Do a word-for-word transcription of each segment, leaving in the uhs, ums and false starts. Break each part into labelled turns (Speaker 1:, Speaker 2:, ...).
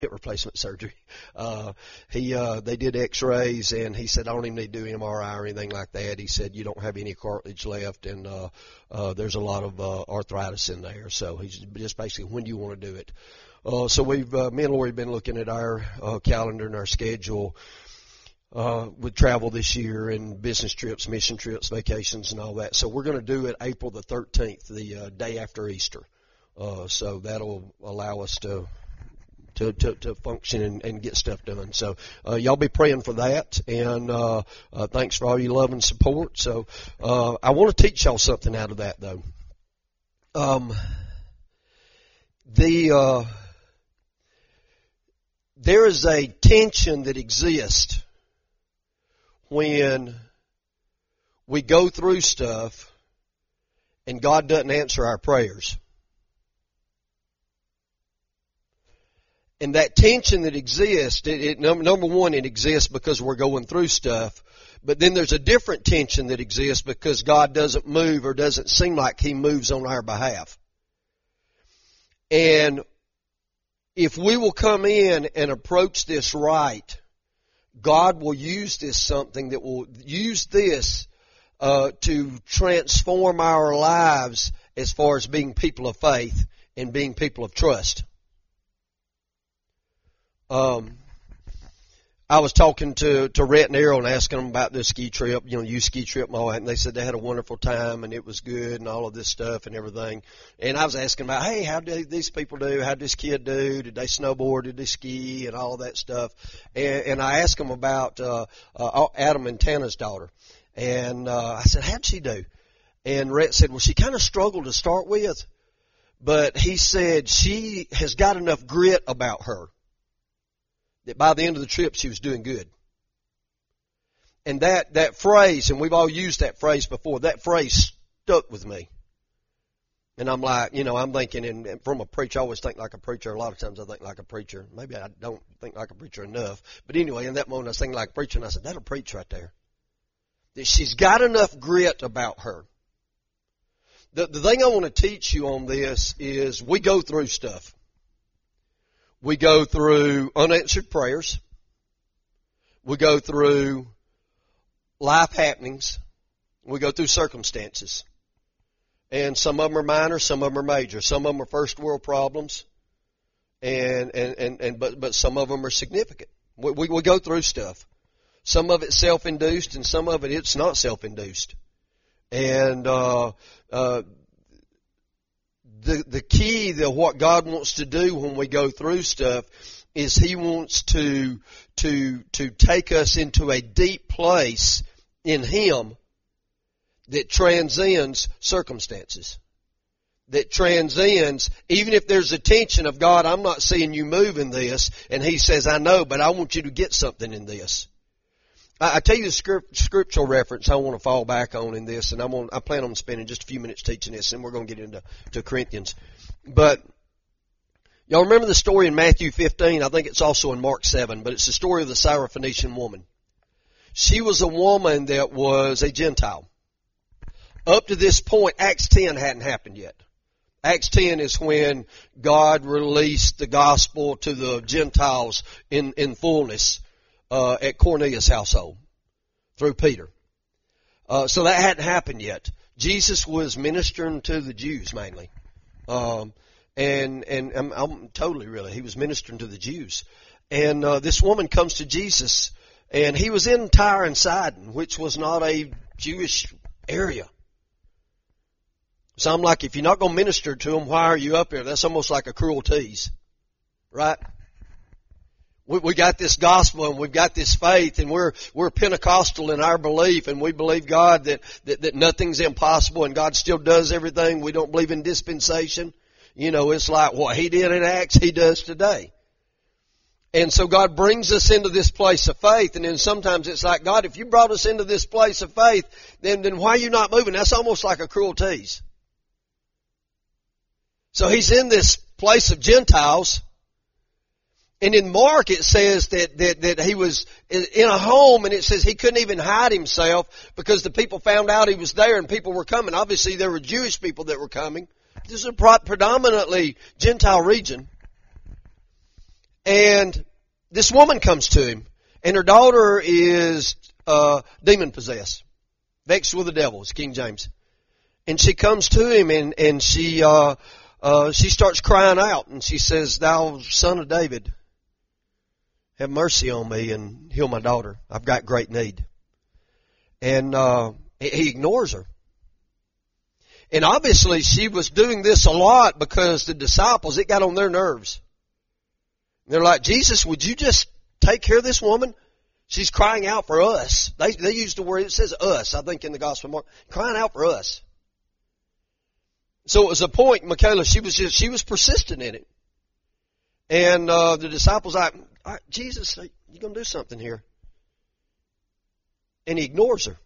Speaker 1: hip replacement surgery. Uh, he, uh, they did x-rays and he said, I don't even need to do M R I or anything like that. He said, you don't have any cartilage left and, uh, uh, there's a lot of, uh, arthritis in there. So he's just basically, when do you want to do it? Uh, so we've, uh, me and Lori have been looking at our, uh, calendar and our schedule, uh, with travel this year and business trips, mission trips, vacations and all that. So we're going to do it April the thirteenth, the, uh, day after Easter. Uh, so that'll allow us to, To, to, to function and, and get stuff done. So uh, y'all be praying for that, and uh, uh, thanks for all your love and support. So uh, I want to teach y'all something out of that, though. Um, the uh, there is a tension that exists when we go through stuff and God doesn't answer our prayers. And that tension that exists, it, it, number one, it exists because we're going through stuff. But then there's a different tension that exists because God doesn't move or doesn't seem like He moves on our behalf. And if we will come in and approach this right, God will use this something that will use this uh, to transform our lives as far as being people of faith and being people of trust. Um, I was talking to, to Rhett and Errol and asking them about this ski trip, you know, you ski trip and all that, and they said they had a wonderful time and it was good and all of this stuff and everything. And I was asking about, hey, how did these people do? How did this kid do? Did they snowboard? Did they ski? And all of that stuff. And, and I asked them about, uh, uh, Adam and Tana's daughter. And, uh, I said, how'd she do? And Rhett said, well, she kind of struggled to start with, but he said she has got enough grit about her that by the end of the trip she was doing good. And that, that phrase, and we've all used that phrase before, that phrase stuck with me. And I'm like, you know, I'm thinking, and, and from a preacher, I always think like a preacher. A lot of times I think like a preacher. Maybe I don't think like a preacher enough. But anyway, in that moment I was thinking like a preacher, and I said, that'll preach right there. That she's got enough grit about her. The, the thing I want to teach you on this is we go through stuff. We go through unanswered prayers. We go through life happenings. We go through circumstances. And some of them are minor, some of them are major. Some of them are first world problems. And, and, and, and but, but some of them are significant. We, we, we go through stuff. Some of it's self-induced and some of it it's not self-induced. And, uh, uh, The, the key to what God wants to do when we go through stuff is He wants to, to, to take us into a deep place in Him that transcends circumstances. That transcends, even if there's a tension of God, I'm not seeing you move in this, and He says, I know, but I want you to get something in this. I tell you the script, scriptural reference I want to fall back on in this, and I'm on, I plan on spending just a few minutes teaching this, and we're going to get into to Corinthians. But y'all remember the story in Matthew fifteen? I think it's also in Mark seven, but it's the story of the Syrophoenician woman. She was a woman that was a Gentile. Up to this point, Acts ten hadn't happened yet. Acts ten is when God released the gospel to the Gentiles in, in fullness. Uh, at Cornelius' household through Peter. Uh, so that hadn't happened yet. Jesus was ministering to the Jews mainly. Um, and, and I'm, I'm totally really, He was ministering to the Jews. And, uh, this woman comes to Jesus, and He was in Tyre and Sidon, which was not a Jewish area. So I'm like, if you're not going to minister to them, why are you up here? That's almost like a cruel tease. Right? We, we got this gospel and we've got this faith, and we're we're Pentecostal in our belief, and we believe God that, that, that nothing's impossible and God still does everything. We don't believe in dispensation. You know, it's like what He did in Acts, He does today. And so God brings us into this place of faith, and then sometimes it's like, God, if you brought us into this place of faith, then, then why are you not moving? That's almost like a cruel tease. So He's in this place of Gentiles. And in Mark it says that, that, that he was in a home, and it says he couldn't even hide himself because the people found out he was there and people were coming. Obviously there were Jewish people that were coming. This is a predominantly Gentile region. And this woman comes to him, and her daughter is uh, demon possessed, vexed with the devil, it's King James. And she comes to him, and and she uh, uh, she starts crying out, and she says, "Thou Son of David, have mercy on me and heal my daughter. I've got great need." And uh, he ignores her. And obviously, she was doing this a lot because the disciples, it got on their nerves. They're like, "Jesus, would you just take care of this woman? She's crying out for us." They they use the word, it says us, I think in the Gospel of Mark, crying out for us. So it was a point, Michaela, she was just, she was persistent in it. And uh, the disciples like, "All right, Jesus, you going to do something here?" And he ignores her.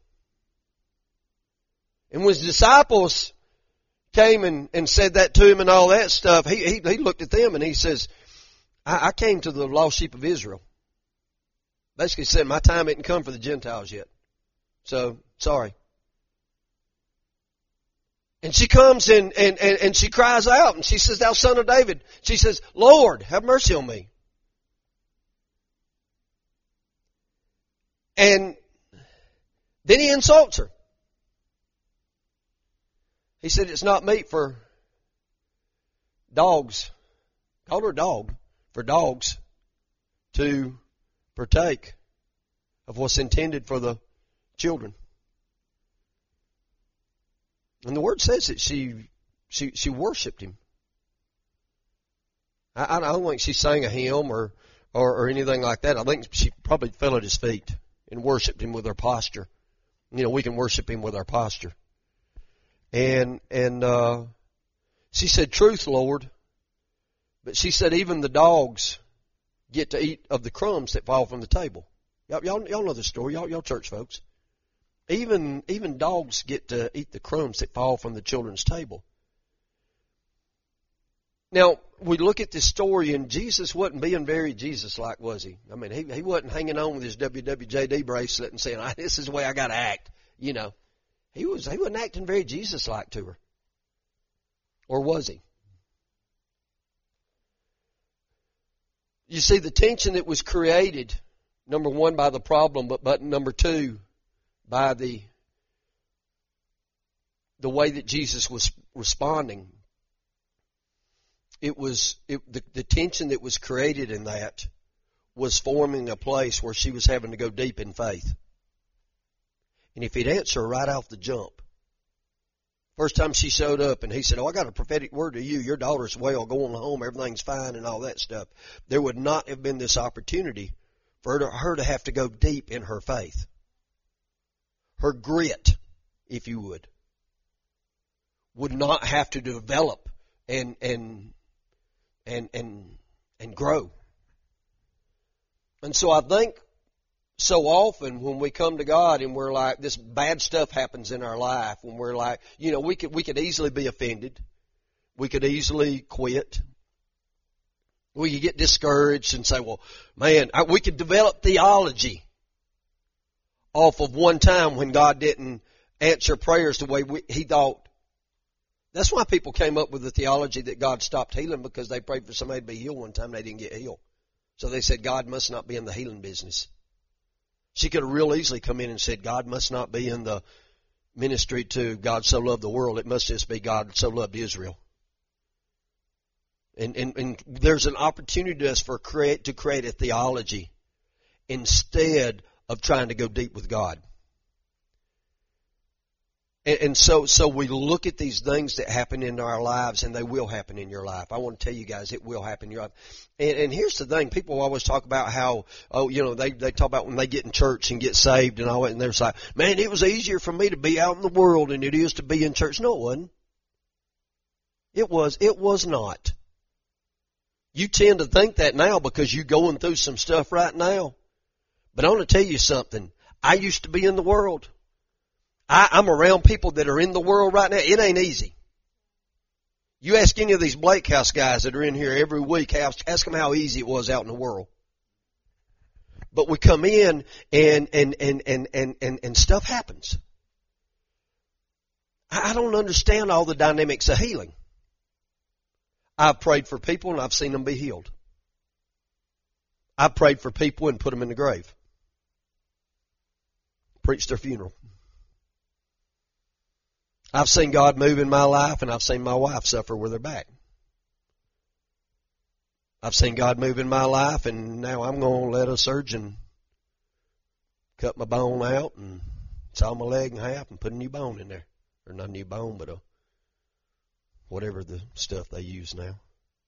Speaker 1: And when his disciples came and, and said that to him and all that stuff, he, he, he looked at them and he says, I, I came to the lost sheep of Israel. Basically said, my time hadn't come for the Gentiles yet. So, sorry. And she comes and, and, and, and she cries out and she says, "Thou Son of David." She says, "Lord, have mercy on me." And then he insults her. He said, "It's not meat for dogs," called her a dog, for dogs to partake of what's intended for the children. And the word says that she she she worshipped him. I, I don't think she sang a hymn or, or or anything like that. I think she probably fell at his feet and worshipped him with her posture. You know, we can worship him with our posture. And and uh, she said, "Truth, Lord." But she said, "Even the dogs get to eat of the crumbs that fall from the table." Y'all, y'all, y'all know the story. Y'all, y'all church folks. Even even dogs get to eat the crumbs that fall from the children's table. Now, we look at this story, and Jesus wasn't being very Jesus-like, was he? I mean, he, he wasn't hanging on with his W W J D bracelet and saying, "This is the way I got to act," you know. He was he wasn't acting very Jesus-like to her. Or was he? You see, the tension that was created, number one, by the problem, but, but number two, by the the way that Jesus was responding. It was it, the, the tension that was created in that was forming a place where she was having to go deep in faith. And if he'd answer her right off the jump, first time she showed up and he said, "Oh, I got a prophetic word to you. Your daughter's well. Go on home. Everything's fine," and all that stuff. There would not have been this opportunity for her to, her to have to go deep in her faith. Her grit, if you would, would not have to develop and and and and and grow. And so I think so often when we come to God and we're like, this bad stuff happens in our life, when we're like, you know, we could we could easily be offended. We could easily quit. We could get discouraged and say, well, man, I, we could develop theology off of one time when God didn't answer prayers the way we, He thought. That's why people came up with the theology that God stopped healing, because they prayed for somebody to be healed one time and they didn't get healed. So they said God must not be in the healing business. She could have real easily come in and said God must not be in the ministry to God so loved the world. It must just be God so loved Israel. And, and, and there's an opportunity to us for create, to create a theology instead of trying to go deep with God. And, and so, so we look at these things that happen in our lives, and they will happen in your life. I want to tell you guys, it will happen in your life. And, and here's the thing. People always talk about how, oh, you know, they, they talk about when they get in church and get saved and all that, and they're like, man, it was easier for me to be out in the world than it is to be in church. No, it wasn't. It was, it was not. You tend to think that now because you're going through some stuff right now. But I want to tell you something. I used to be in the world. I, I'm around people that are in the world right now. It ain't easy. You ask any of these Blake House guys that are in here every week, ask, ask them how easy it was out in the world. But we come in and and and and and and, and stuff happens. I, I don't understand all the dynamics of healing. I've prayed for people and I've seen them be healed. I prayed for people and put them in the grave. Preached their funeral. I've seen God move in my life, and I've seen my wife suffer with her back. I've seen God move in my life, and now I'm going to let a surgeon cut my bone out and saw my leg in half and put a new bone in there. Or not a new bone, but a whatever the stuff they use now.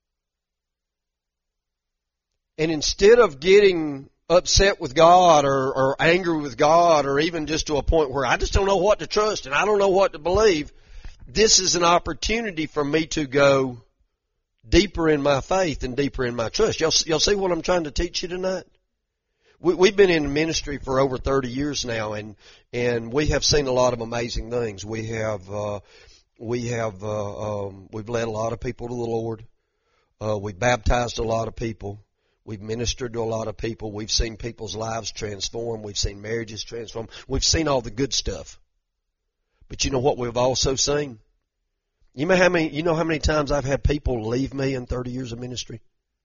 Speaker 1: And instead of getting upset with God or, or angry with God or even just to a point where I just don't know what to trust and I don't know what to believe, this is an opportunity for me to go deeper in my faith and deeper in my trust. Y'all, y'all see what I'm trying to teach you tonight? We, we've been in ministry for over thirty years now, and and we have seen a lot of amazing things. We have uh, we have uh, um, we've led a lot of people to the Lord. Uh, we've baptized a lot of people. We've ministered to a lot of people. We've seen people's lives transform. We've seen marriages transform. We've seen all the good stuff. But you know what we've also seen? You know how many, you know how many times I've had people leave me in thirty years of ministry?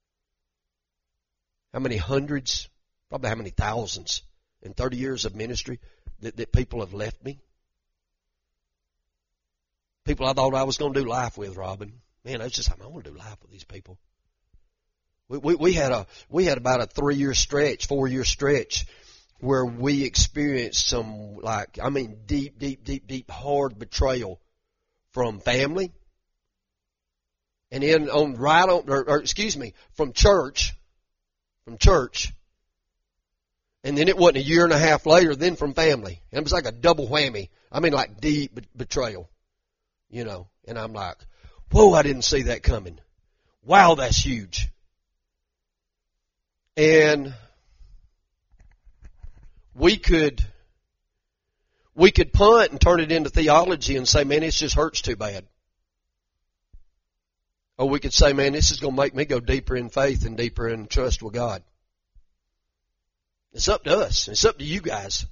Speaker 1: How many hundreds, probably how many thousands in thirty years of ministry that, that people have left me? People I thought I was going to do life with, Robin. Man, that's just, I want to do life with these people. We, we, we had a, we had about a three year stretch, four year stretch where we experienced some, like, I mean, deep, deep, deep, deep, hard betrayal from family. And then on right on, or, or excuse me, from church, from church. And then it wasn't a year and a half later, then from family. And it was like a double whammy. I mean, like deep betrayal, you know. And I'm like, whoa, I didn't see that coming. Wow, that's huge. And we could, we could punt and turn it into theology and say, man, this just hurts too bad. Or we could say, man, this is going to make me go deeper in faith and deeper in trust with God. It's up to us. It's up to you guys.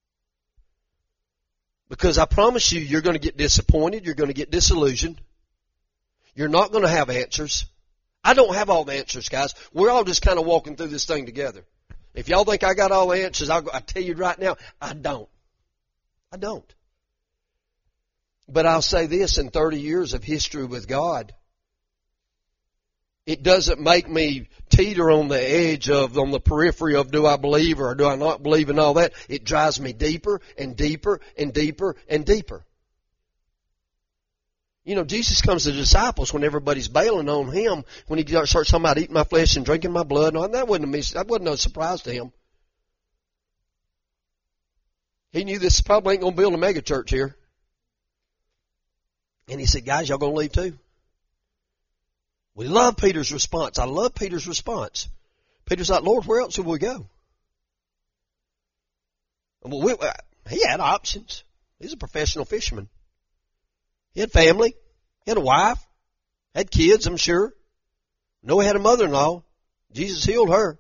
Speaker 1: Because I promise you, you're going to get disappointed. You're going to get disillusioned. You're not going to have answers. I don't have all the answers, guys. We're all just kind of walking through this thing together. If y'all think I got all the answers, I'll, I'll tell you right now, I don't. I don't. But I'll say this, in thirty years of history with God, it doesn't make me teeter on the edge of, on the periphery of do I believe or do I not believe and all that. It drives me deeper and deeper and deeper and deeper. You know, Jesus comes to the disciples when everybody's bailing on Him, when He starts talking about eating my flesh and drinking my blood. No, that wasn't a, that wasn't no surprise to Him. He knew this probably ain't going to build a mega church here. And He said, guys, y'all going to leave too? We love Peter's response. I love Peter's response. Peter's like, Lord, where else would we go? Well, we, he had options. He's a professional fisherman. He had family. He had a wife. Had kids, I'm sure. Noah had a mother-in-law. Jesus healed her.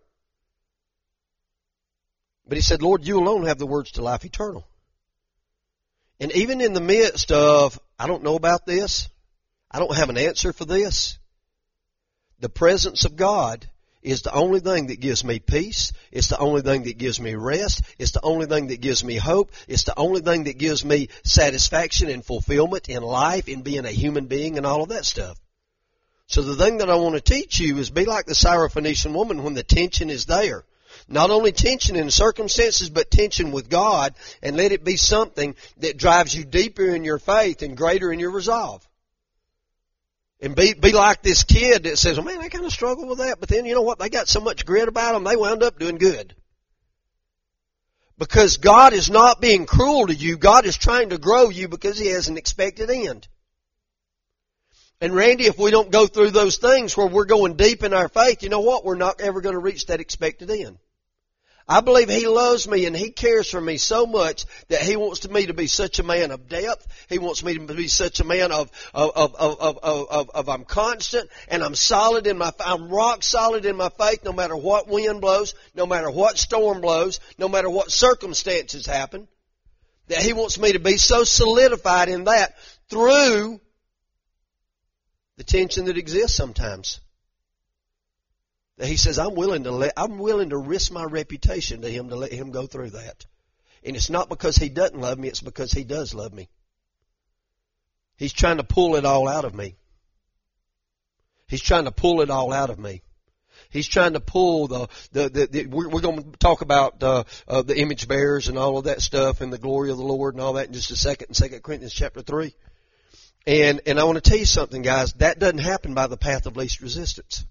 Speaker 1: But he said, Lord, you alone have the words to life eternal. And even in the midst of, I don't know about this, I don't have an answer for this, the presence of God is the only thing that gives me peace. It's the only thing that gives me rest. It's the only thing that gives me hope. It's the only thing that gives me satisfaction and fulfillment in life, in being a human being and all of that stuff. So the thing that I want to teach you is be like the Syrophoenician woman when the tension is there. Not only tension in circumstances, but tension with God, and let it be something that drives you deeper in your faith and greater in your resolve. And be, be like this kid that says, well, man, I kind of struggle with that. But then, you know what? They got so much grit about them, they wound up doing good. Because God is not being cruel to you. God is trying to grow you because He has an expected end. And Randy, if we don't go through those things where we're going deep in our faith, you know what? We're not ever going to reach that expected end. I believe He loves me and He cares for me so much that He wants me to be such a man of depth. He wants me to be such a man of, of, of, of, of, of, of I'm constant and I'm solid in my, I'm rock solid in my faith no matter what wind blows, no matter what storm blows, no matter what circumstances happen. That He wants me to be so solidified in that through the tension that exists sometimes. that he says, I'm willing to let, I'm willing to risk my reputation to him to let him go through that. And it's not because he doesn't love me, it's because he does love me. He's trying to pull it all out of me. He's trying to pull it all out of me. He's trying to pull the, the, the, the we're, we're going to talk about, uh, uh, the image bearers and all of that stuff and the glory of the Lord and all that in just a second in Second Corinthians chapter three. And, and I want to tell you something, guys, that doesn't happen by the path of least resistance.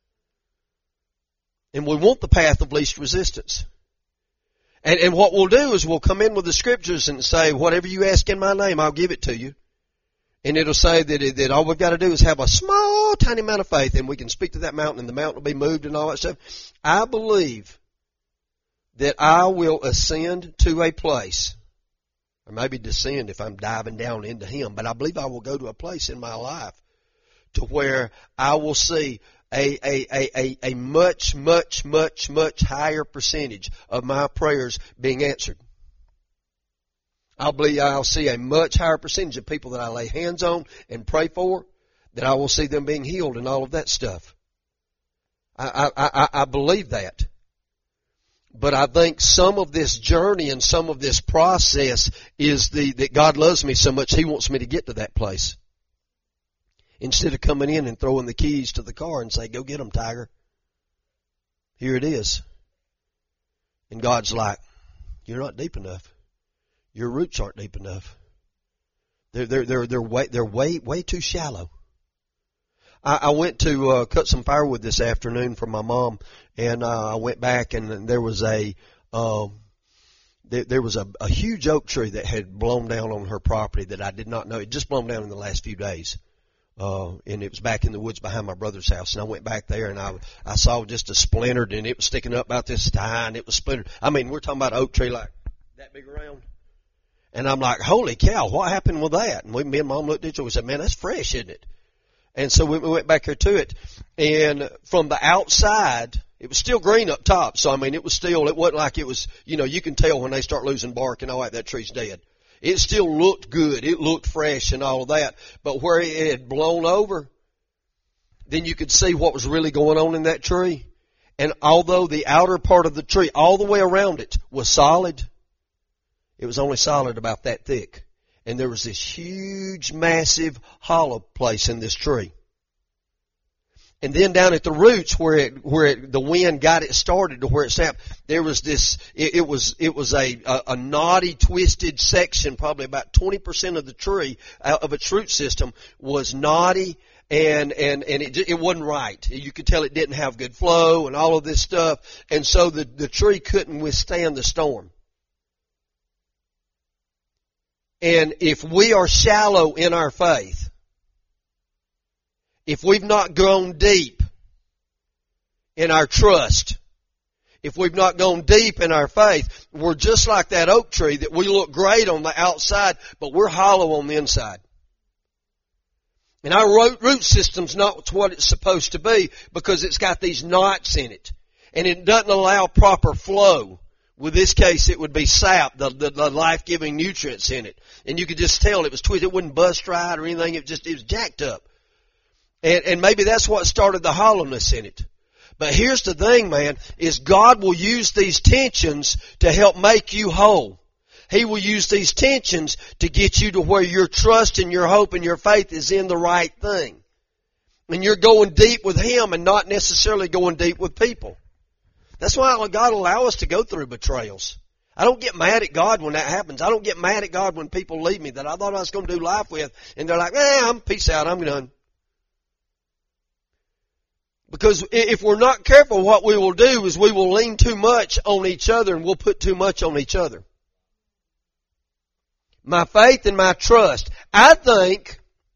Speaker 1: And we want the path of least resistance. And, and what we'll do is we'll come in with the scriptures and say, whatever you ask in my name, I'll give it to you. And it'll say that, it, that all we've got to do is have a small, tiny amount of faith, and we can speak to that mountain, and the mountain will be moved and all that stuff. I believe that I will ascend to a place, or maybe descend if I'm diving down into Him, but I believe I will go to a place in my life to where I will see a, a, a, a, a much, much, much, much higher percentage of my prayers being answered. I believe I'll see a much higher percentage of people that I lay hands on and pray for, that I will see them being healed and all of that stuff. I, I, I, I believe that. But I think some of this journey and some of this process is the, that God loves me so much He wants me to get to that place. Instead of coming in and throwing the keys to the car and say, go get them, Tiger. Here it is. And God's like, you're not deep enough. Your roots aren't deep enough. They're, they're, they're, they're way, they're way, way too shallow. I, I went to, uh, cut some firewood this afternoon for my mom, and, uh, I went back and there was a, um, there, there was a, a huge oak tree that had blown down on her property that I did not know. It just blown down in the last few days. Uh, and it was back in the woods behind my brother's house. And I went back there and I, I saw just a splintered, and it was sticking up about this high, and it was splintered. I mean, we're talking about an oak tree like that big around. And I'm like, holy cow, what happened with that? And we, me and Mom looked at each other and said, man, that's fresh, isn't it? And so we, we went back here to it. And from the outside, it was still green up top. So, I mean, it was still, it wasn't like it was, you know, you can tell when they start losing bark and all that, that tree's dead. It still looked good. It looked fresh and all of that. But where it had blown over, then you could see what was really going on in that tree. And although the outer part of the tree, all the way around it, was solid, it was only solid about that thick. And there was this huge, massive hollow place in this tree. And then down at the roots where it, where it, the wind got it started to where it snapped, there was this, it, it was, it was a, a, a knotty, twisted section, probably about twenty percent of the tree, uh, of its root system was knotty, and, and, and it, it wasn't right. You could tell it didn't have good flow and all of this stuff. And so the, the tree couldn't withstand the storm. And if we are shallow in our faith, if we've not gone deep in our trust, if we've not gone deep in our faith, we're just like that oak tree that we look great on the outside, but we're hollow on the inside. And our root system's not what it's supposed to be because it's got these knots in it. And it doesn't allow proper flow. With this case, it would be sap, the, the, the life-giving nutrients in it. And you could just tell it was twisted. It wouldn't bust right or anything. It just, it was jacked up. And, and maybe that's what started the hollowness in it. But here's the thing, man, is God will use these tensions to help make you whole. He will use these tensions to get you to where your trust and your hope and your faith is in the right thing. And you're going deep with Him and not necessarily going deep with people. That's why God will allow us to go through betrayals. I don't get mad at God when that happens. I don't get mad at God when people leave me that I thought I was going to do life with, and they're like, eh, I'm peace out, I'm done. Because if we're not careful, what we will do is we will lean too much on each other, and we'll put too much on each other. My faith and my trust. I think,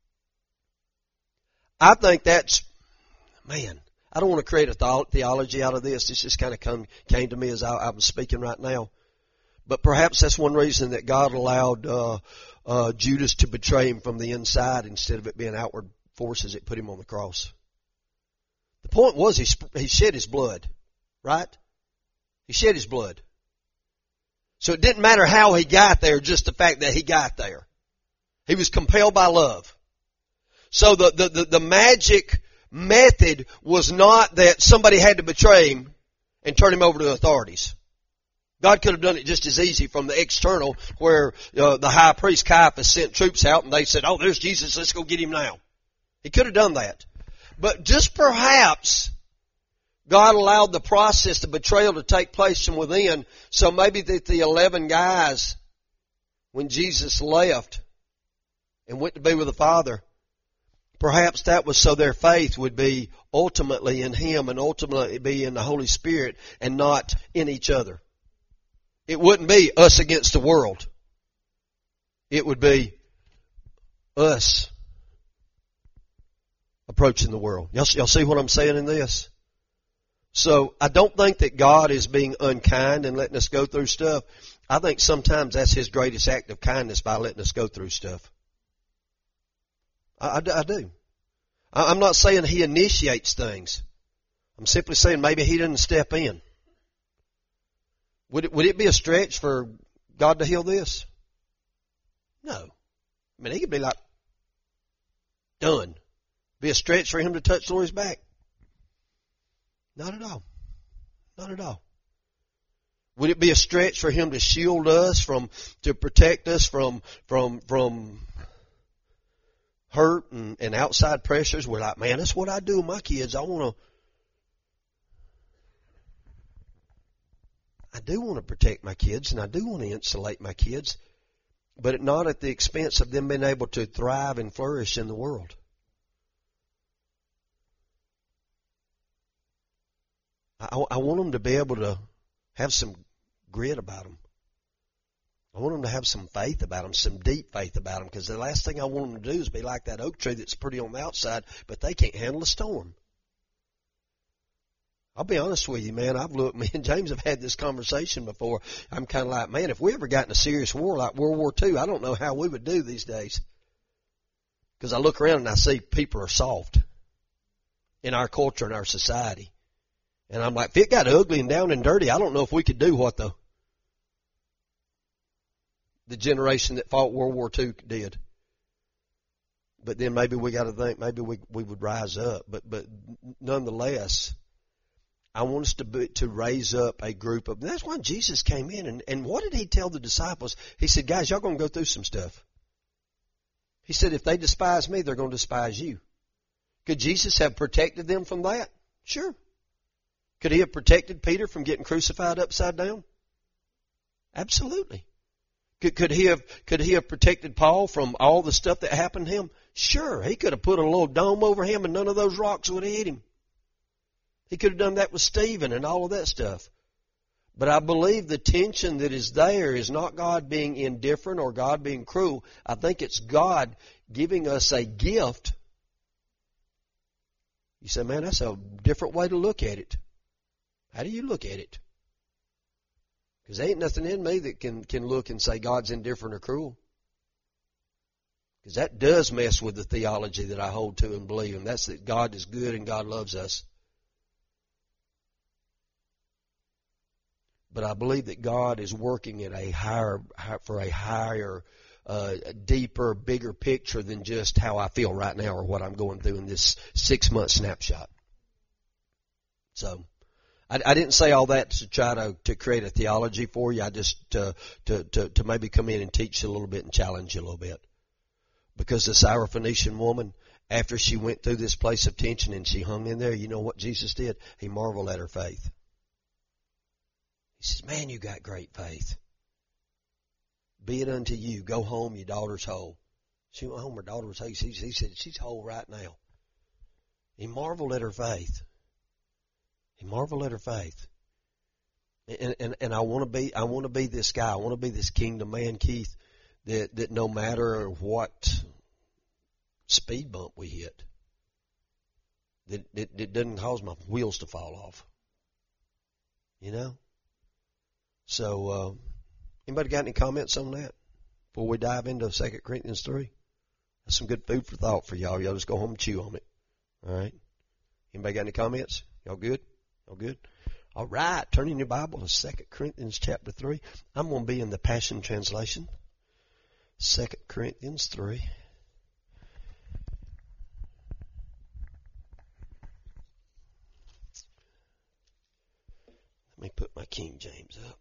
Speaker 1: I think that's, man, I don't want to create a theology out of this. This just kind of come, came to me as I, I'm speaking right now. But perhaps that's one reason that God allowed uh, uh, Judas to betray Him from the inside instead of it being outward forces that put Him on the cross. The point was he, he shed His blood, right? He shed His blood. So it didn't matter how He got there, just the fact that He got there. He was compelled by love. So the, the, the, the magic method was not that somebody had to betray him and turn him over to the authorities. God could have done it just as easy from the external, where uh, the high priest Caiaphas sent troops out and they said, oh, there's Jesus, let's go get him now. He could have done that. But just perhaps God allowed the process of betrayal to take place from within, so maybe that the eleven guys, when Jesus left and went to be with the Father, perhaps that was so their faith would be ultimately in Him and ultimately be in the Holy Spirit and not in each other. It wouldn't be us against the world. It would be us approaching the world. Y'all, y'all see what I'm saying in this? So I don't think that God is being unkind and letting us go through stuff. I think sometimes that's His greatest act of kindness by letting us go through stuff. I, I, I do. I, I'm not saying He initiates things. I'm simply saying maybe He didn't step in. Would it, would it be a stretch for God to heal this? No. I mean, He could be like, done. Be a stretch for Him to touch Lori's back? Not at all. Not at all. Would it be a stretch for Him to shield us from, to protect us from, from, from hurt and, and outside pressures? We're like, man, that's what I do with my kids. I want to, I do want to protect my kids and I do want to insulate my kids, but not at the expense of them being able to thrive and flourish in the world. I, I want them to be able to have some grit about them. I want them to have some faith about them, some deep faith about them, because the last thing I want them to do is be like that oak tree that's pretty on the outside, but they can't handle a storm. I'll be honest with you, man. I've looked, me and James have had this conversation before. I'm kind of like, man, if we ever got in a serious war like World War Two, I don't know how we would do these days. Because I look around and I see people are soft in our culture and our society. And I'm like, if it got ugly and down and dirty, I don't know if we could do what the the generation that fought World War Two did. But then maybe we got to think, maybe we we would rise up. But but nonetheless, I want us to be, to raise up a group of. That's why Jesus came in, and and what did He tell the disciples? He said, guys, y'all going to go through some stuff. He said, if they despise me, they're going to despise you. Could Jesus have protected them from that? Sure. Could He have protected Peter from getting crucified upside down? Absolutely. Could, could he have could he have protected Paul from all the stuff that happened to him? Sure. He could have put a little dome over him and none of those rocks would have hit him. He could have done that with Stephen and all of that stuff. But I believe the tension that is there is not God being indifferent or God being cruel. I think it's God giving us a gift. You say, man, that's a different way to look at it. How do you look at it? Because there ain't nothing in me that can, can look and say God's indifferent or cruel. Because that does mess with the theology that I hold to and believe, and that's that God is good and God loves us. But I believe that God is working at a higher, for a higher, uh, deeper, bigger picture than just how I feel right now or what I'm going through in this six-month snapshot. So, I, I didn't say all that to try to, to create a theology for you. I just to, to, to, to maybe come in and teach you a little bit and challenge you a little bit. Because the Syrophoenician woman, after she went through this place of tension and she hung in there, you know what Jesus did? He marveled at her faith. He says, man, you got great faith. Be it unto you. Go home, your daughter's whole. She went home, her daughter was whole. He said, she's whole right now. He marveled at her faith. He marveled at her faith. And, and, and I want to be, I want to be this guy. I want to be this kingdom man, Keith, that, that no matter what speed bump we hit, that it, it doesn't cause my wheels to fall off. You know? So, uh, anybody got any comments on that before we dive into Second Corinthians three? That's some good food for thought for y'all. Y'all just go home and chew on it. All right. Anybody got any comments? Y'all good? Y'all good? All right. Turn in your Bible to Second Corinthians chapter three. I'm going to be in the Passion Translation. Second Corinthians three. put my King James up.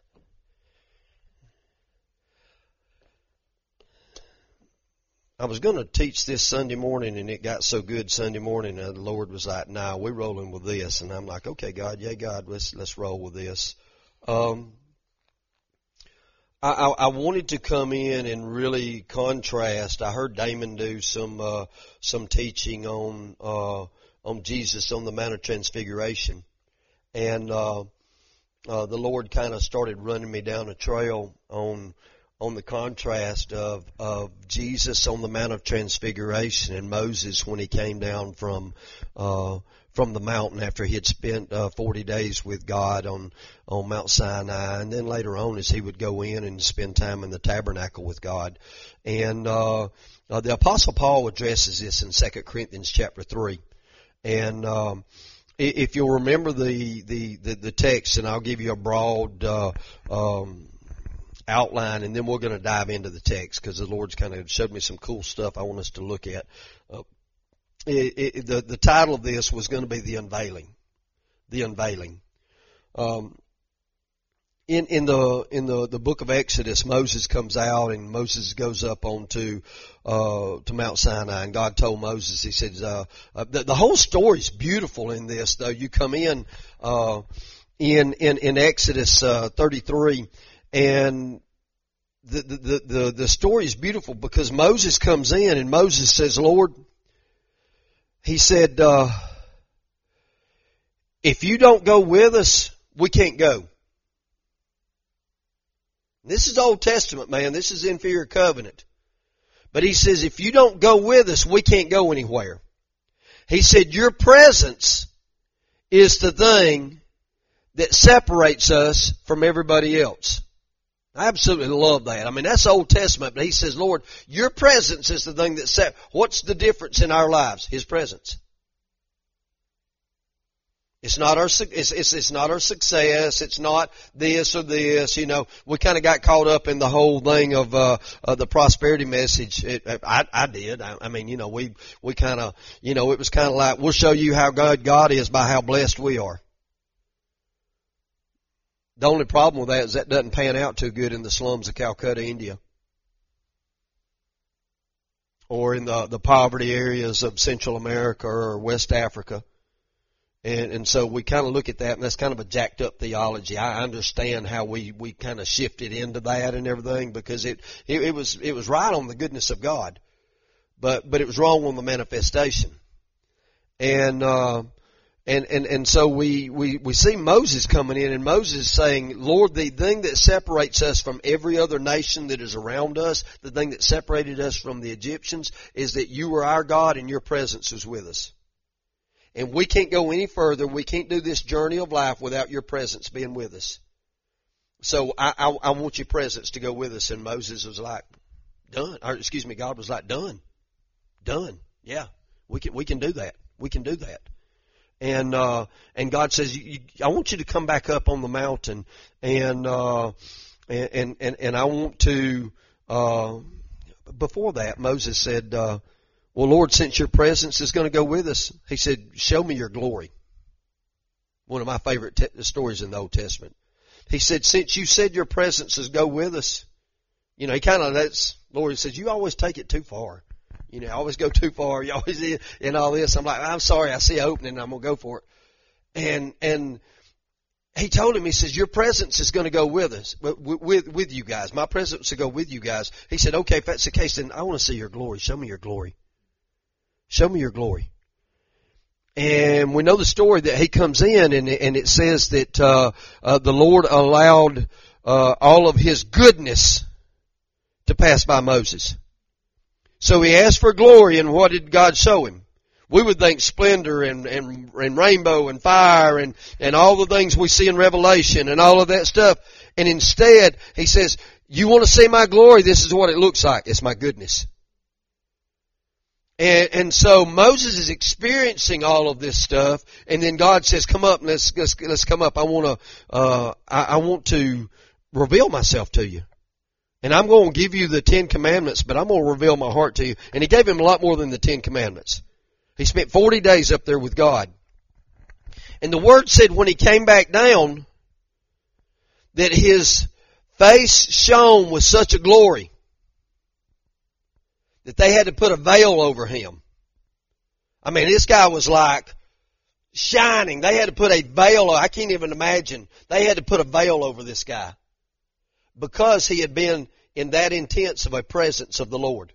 Speaker 1: I was going to teach this Sunday morning, and it got so good Sunday morning, and the Lord was like, "Nah, we're rolling with this." And I'm like, "Okay, God, yeah, God, let's let's roll with this." Um, I, I, I wanted to come in and really contrast. I heard Damon do some uh, some teaching on uh, on Jesus on the Mount of Transfiguration, and uh, uh, the Lord kind of started running me down a trail on. on the contrast of, of Jesus on the Mount of Transfiguration and Moses when he came down from, uh, from the mountain after he had spent, uh, forty days with God on, on Mount Sinai. And then later on as he would go in and spend time in the tabernacle with God. And, uh, uh the Apostle Paul addresses this in Second Corinthians chapter three. And, um, if you'll remember the, the, the, the text, and I'll give you a broad, uh, um, outline, and then we're going to dive into the text because the Lord's kind of showed me some cool stuff I want us to look at. Uh, it, it, the, the title of this was going to be The Unveiling. The Unveiling. Um, in, in the, in the, the book of Exodus, Moses comes out and Moses goes up onto, uh, to Mount Sinai, and God told Moses, he said, uh, uh the, the whole story's beautiful in this, though. You come in, uh, in, in, in Exodus, uh, thirty-three, and the, the, the, the story is beautiful because Moses comes in and Moses says, Lord, he said, uh, if you don't go with us, we can't go. This is Old Testament, man. This is inferior covenant. But he says, if you don't go with us, we can't go anywhere. He said, your presence is the thing that separates us from everybody else. I absolutely love that. I mean, that's Old Testament, but he says, Lord, your presence is the thing that set, what's the difference in our lives? His presence. It's not our, it's, it's, it's not our success. It's not this or this, you know. We kind of got caught up in the whole thing of, uh, uh the prosperity message. It, I, I did. I, I mean, you know, we, we kind of, you know, it was kind of like, we'll show you how good God is by how blessed we are. The only problem with that is that doesn't pan out too good in the slums of Calcutta, India. Or in the, the poverty areas of Central America or West Africa. And, and so we kind of look at that, and that's kind of a jacked up theology. I understand how we, we kind of shifted into that and everything because it, it, it was, it was right on the goodness of God. But, but it was wrong on the manifestation. And, uh, And, and, and so we, we, we see Moses coming in, and Moses saying, Lord, the thing that separates us from every other nation that is around us, the thing that separated us from the Egyptians, is that you were our God and your presence was with us. And we can't go any further. We can't do this journey of life without your presence being with us. So I, I, I want your presence to go with us. And Moses was like, done. Or excuse me, God was like, done. Done. Yeah, we can, we can do that. We can do that. And, uh, and God says, you, you, I want you to come back up on the mountain and, uh, and, and, and I want to, uh, before that, Moses said, uh, well, Lord, since your presence is going to go with us, he said, show me your glory. One of my favorite te- stories in the Old Testament. He said, since you said your presence is go with us, you know, he kind of, that's, Lord, he says, you always take it too far. You know, I always go too far. You always in, in all this. I'm like, I'm sorry. I see an opening. I'm going to go for it. And, and he told him, he says, your presence is going to go with us, with, with, with you guys. My presence will go with you guys. He said, okay, if that's the case, then I want to see your glory. Show me your glory. Show me your glory. And we know the story that he comes in and, and it says that, uh, uh, the Lord allowed, uh, all of his goodness to pass by Moses. So he asked for glory, and what did God show him? We would think splendor and, and, and rainbow and fire and, and all the things we see in Revelation and all of that stuff. And instead, he says, you want to see my glory? This is what it looks like. It's my goodness. And, and so Moses is experiencing all of this stuff, and then God says, come up, let's, let's, let's come up. I want to, uh, I, I want to reveal myself to you. And I'm going to give you the Ten Commandments, but I'm going to reveal my heart to you. And he gave him a lot more than the Ten Commandments. He spent forty days up there with God. And the Word said when he came back down, that his face shone with such a glory that they had to put a veil over him. I mean, this guy was like shining. They had to put a veil. I can't even imagine. They had to put a veil over this guy because he had been in that intense of a presence of the Lord.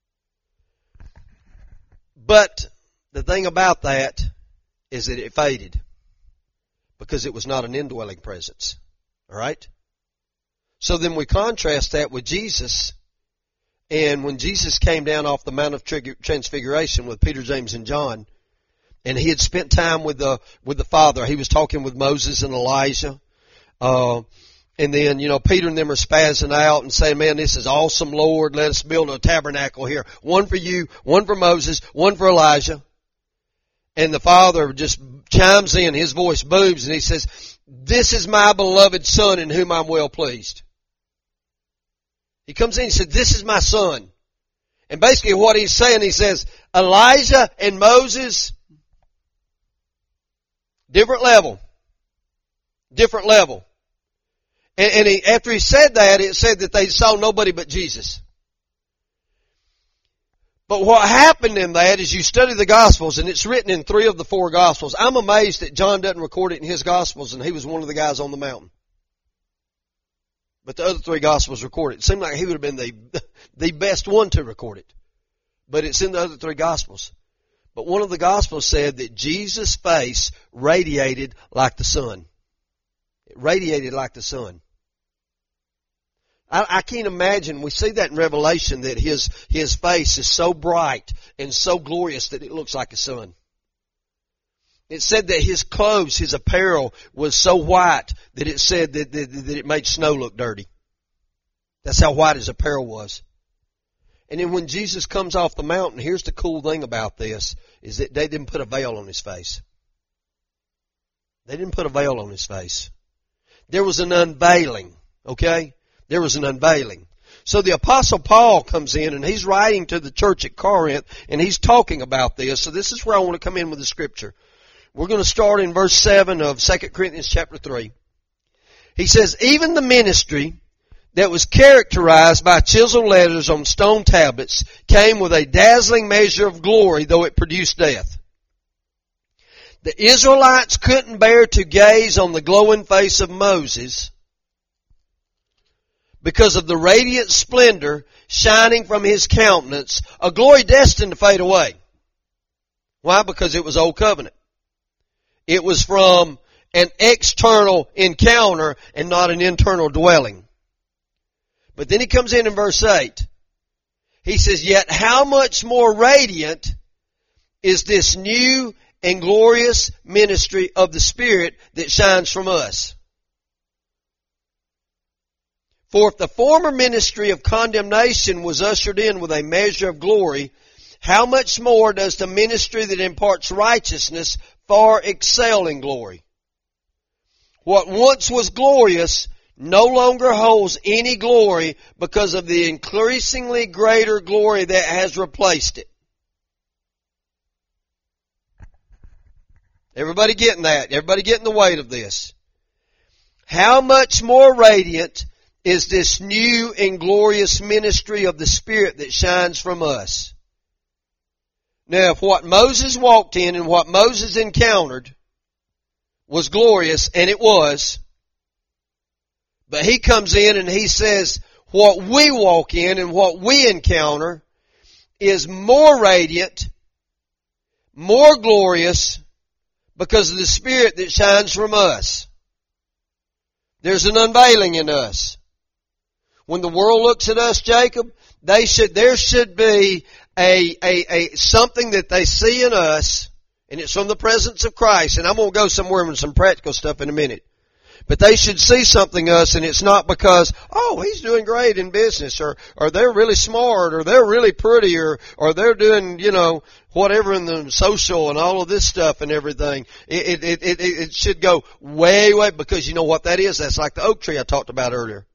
Speaker 1: But the thing about that is that it faded because it was not an indwelling presence. All right? So then we contrast that with Jesus. And when Jesus came down off the Mount of Transfiguration with Peter, James, and John, and he had spent time with the with the Father, he was talking with Moses and Elijah. Uh, and then, you know, Peter and them are spazzing out and saying, man, this is awesome, Lord. Let us build a tabernacle here. One for you, one for Moses, one for Elijah. And the Father just chimes in, his voice booms, and he says, this is my beloved Son in whom I'm well pleased. He comes in and said, this is my son. And basically what he's saying, he says, Elijah and Moses, different level. Different level. And, and he, after he said that, it said that they saw nobody but Jesus. But what happened in that is you study the Gospels, and it's written in three of the four Gospels. I'm amazed that John doesn't record it in his Gospels, and he was one of the guys on the mountain. But the other three Gospels record it. It seemed like he would have been the, the best one to record it. But it's in the other three Gospels. But one of the Gospels said that Jesus' face radiated like the sun. It radiated like the sun. I, I can't imagine, we see that in Revelation, that his, his face is so bright and so glorious that it looks like a sun. It said that his clothes, his apparel was so white that it said that, that, that it made snow look dirty. That's how white his apparel was. And then when Jesus comes off the mountain, here's the cool thing about this, is that they didn't put a veil on his face. They didn't put a veil on his face. There was an unveiling, okay? There was an unveiling. So the Apostle Paul comes in and he's writing to the church at Corinth and he's talking about this. So this is where I want to come in with the scripture. We're going to start in verse seven of Second Corinthians chapter three. He says, even the ministry that was characterized by chiseled letters on stone tablets came with a dazzling measure of glory, though it produced death. The Israelites couldn't bear to gaze on the glowing face of Moses because of the radiant splendor shining from his countenance, a glory destined to fade away. Why? Because it was Old Covenant. It was from an external encounter and not an internal dwelling. But then he comes in in verse eight. He says, yet how much more radiant is this new and glorious ministry of the Spirit that shines from us? For if the former ministry of condemnation was ushered in with a measure of glory, how much more does the ministry that imparts righteousness far excel in glory? What once was glorious no longer holds any glory because of the increasingly greater glory that has replaced it. Everybody getting that? Everybody getting the weight of this? How much more radiant is this new and glorious ministry of the Spirit that shines from us? Now, if what Moses walked in and what Moses encountered was glorious, and it was, but he comes in and he says what we walk in and what we encounter is more radiant, more glorious because of the Spirit that shines from us. There's an unveiling in us. When the world looks at us, Jacob, they should, there should be a, a, a, something that they see in us, and it's from the presence of Christ. And I'm going to go somewhere with some practical stuff in a minute. But they should see something in us, and it's not because, oh, he's doing great in business, or, or they're really smart, or they're really pretty, or, or they're doing, you know, whatever in the social and all of this stuff and everything. It, it, it, it should go way, way, because you know what that is? That's like the oak tree I talked about earlier.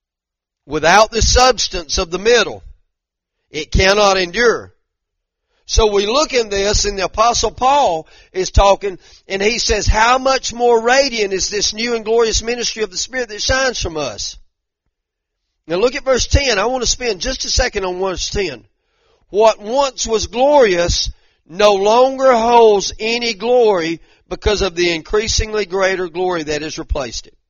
Speaker 1: Without the substance of the middle, it cannot endure. So we look in this, and the Apostle Paul is talking, and he says, how much more radiant is this new and glorious ministry of the Spirit that shines from us? Now look at verse ten. I want to spend just a second on verse ten. What once was glorious no longer holds any glory because of the increasingly greater glory that has replaced it.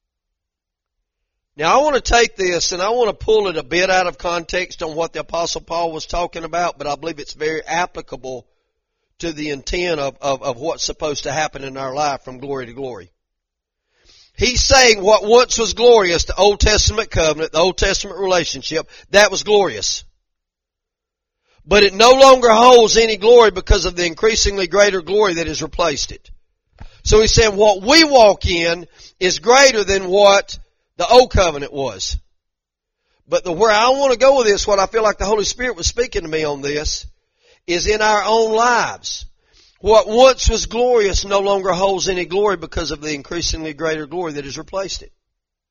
Speaker 1: Now I want to take this and I want to pull it a bit out of context on what the Apostle Paul was talking about, but I believe it's very applicable to the intent of, of, of what's supposed to happen in our life from glory to glory. He's saying what once was glorious, the Old Testament covenant, the Old Testament relationship, that was glorious. But it no longer holds any glory because of the increasingly greater glory that has replaced it. So he's saying what we walk in is greater than what the Old Covenant was. But the where I want to go with this, what I feel like the Holy Spirit was speaking to me on this, is in our own lives. What once was glorious no longer holds any glory because of the increasingly greater glory that has replaced it.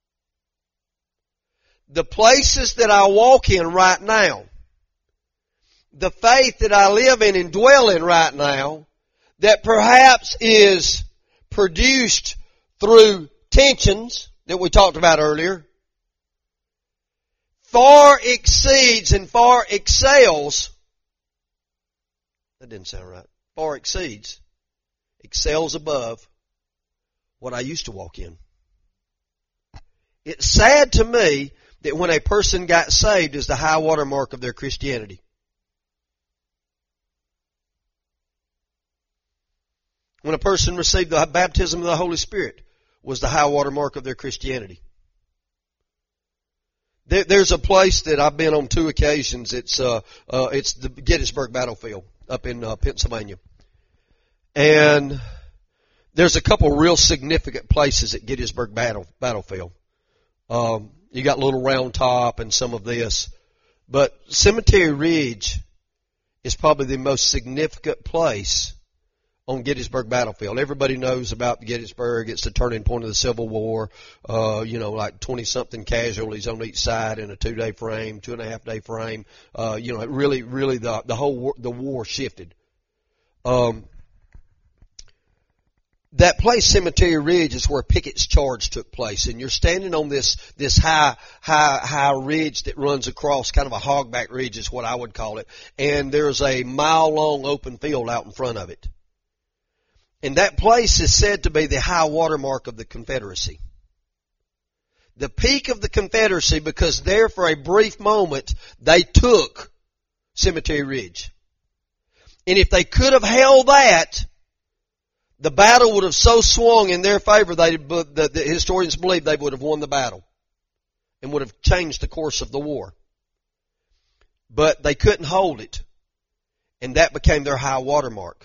Speaker 1: The places that I walk in right now, the faith that I live in and dwell in right now, that perhaps is produced through tensions that we talked about earlier, far exceeds and far excels, that didn't sound right, far exceeds, excels above what I used to walk in. It's sad to me that when a person got saved is the high water mark of their Christianity. When a person received the baptism of the Holy Spirit was the high water mark of their Christianity. There, there's a place that I've been on two occasions. It's uh, uh, it's the Gettysburg Battlefield up in uh, Pennsylvania. And there's a couple real significant places at Gettysburg battle, Battlefield. Um, you got Little Round Top and some of this. But Cemetery Ridge is probably the most significant place on Gettysburg Battlefield. Everybody knows about Gettysburg. It's the turning point of the Civil War. Uh, you know, like twenty-something casualties on each side in a two-day frame, two-and-a-half-day frame. Uh, you know, it really, really, the, the whole war, the war shifted. Um, that place, Cemetery Ridge, is where Pickett's charge took place. And you're standing on this, this high, high, high ridge that runs across, kind of a hogback ridge is what I would call it. And there's a mile-long open field out in front of it. And that place is said to be the high water mark of the Confederacy. The peak of the Confederacy, because there for a brief moment they took Cemetery Ridge. And if they could have held that, the battle would have so swung in their favor, they, the, the historians believe they would have won the battle and would have changed the course of the war. But they couldn't hold it, and that became their high water mark.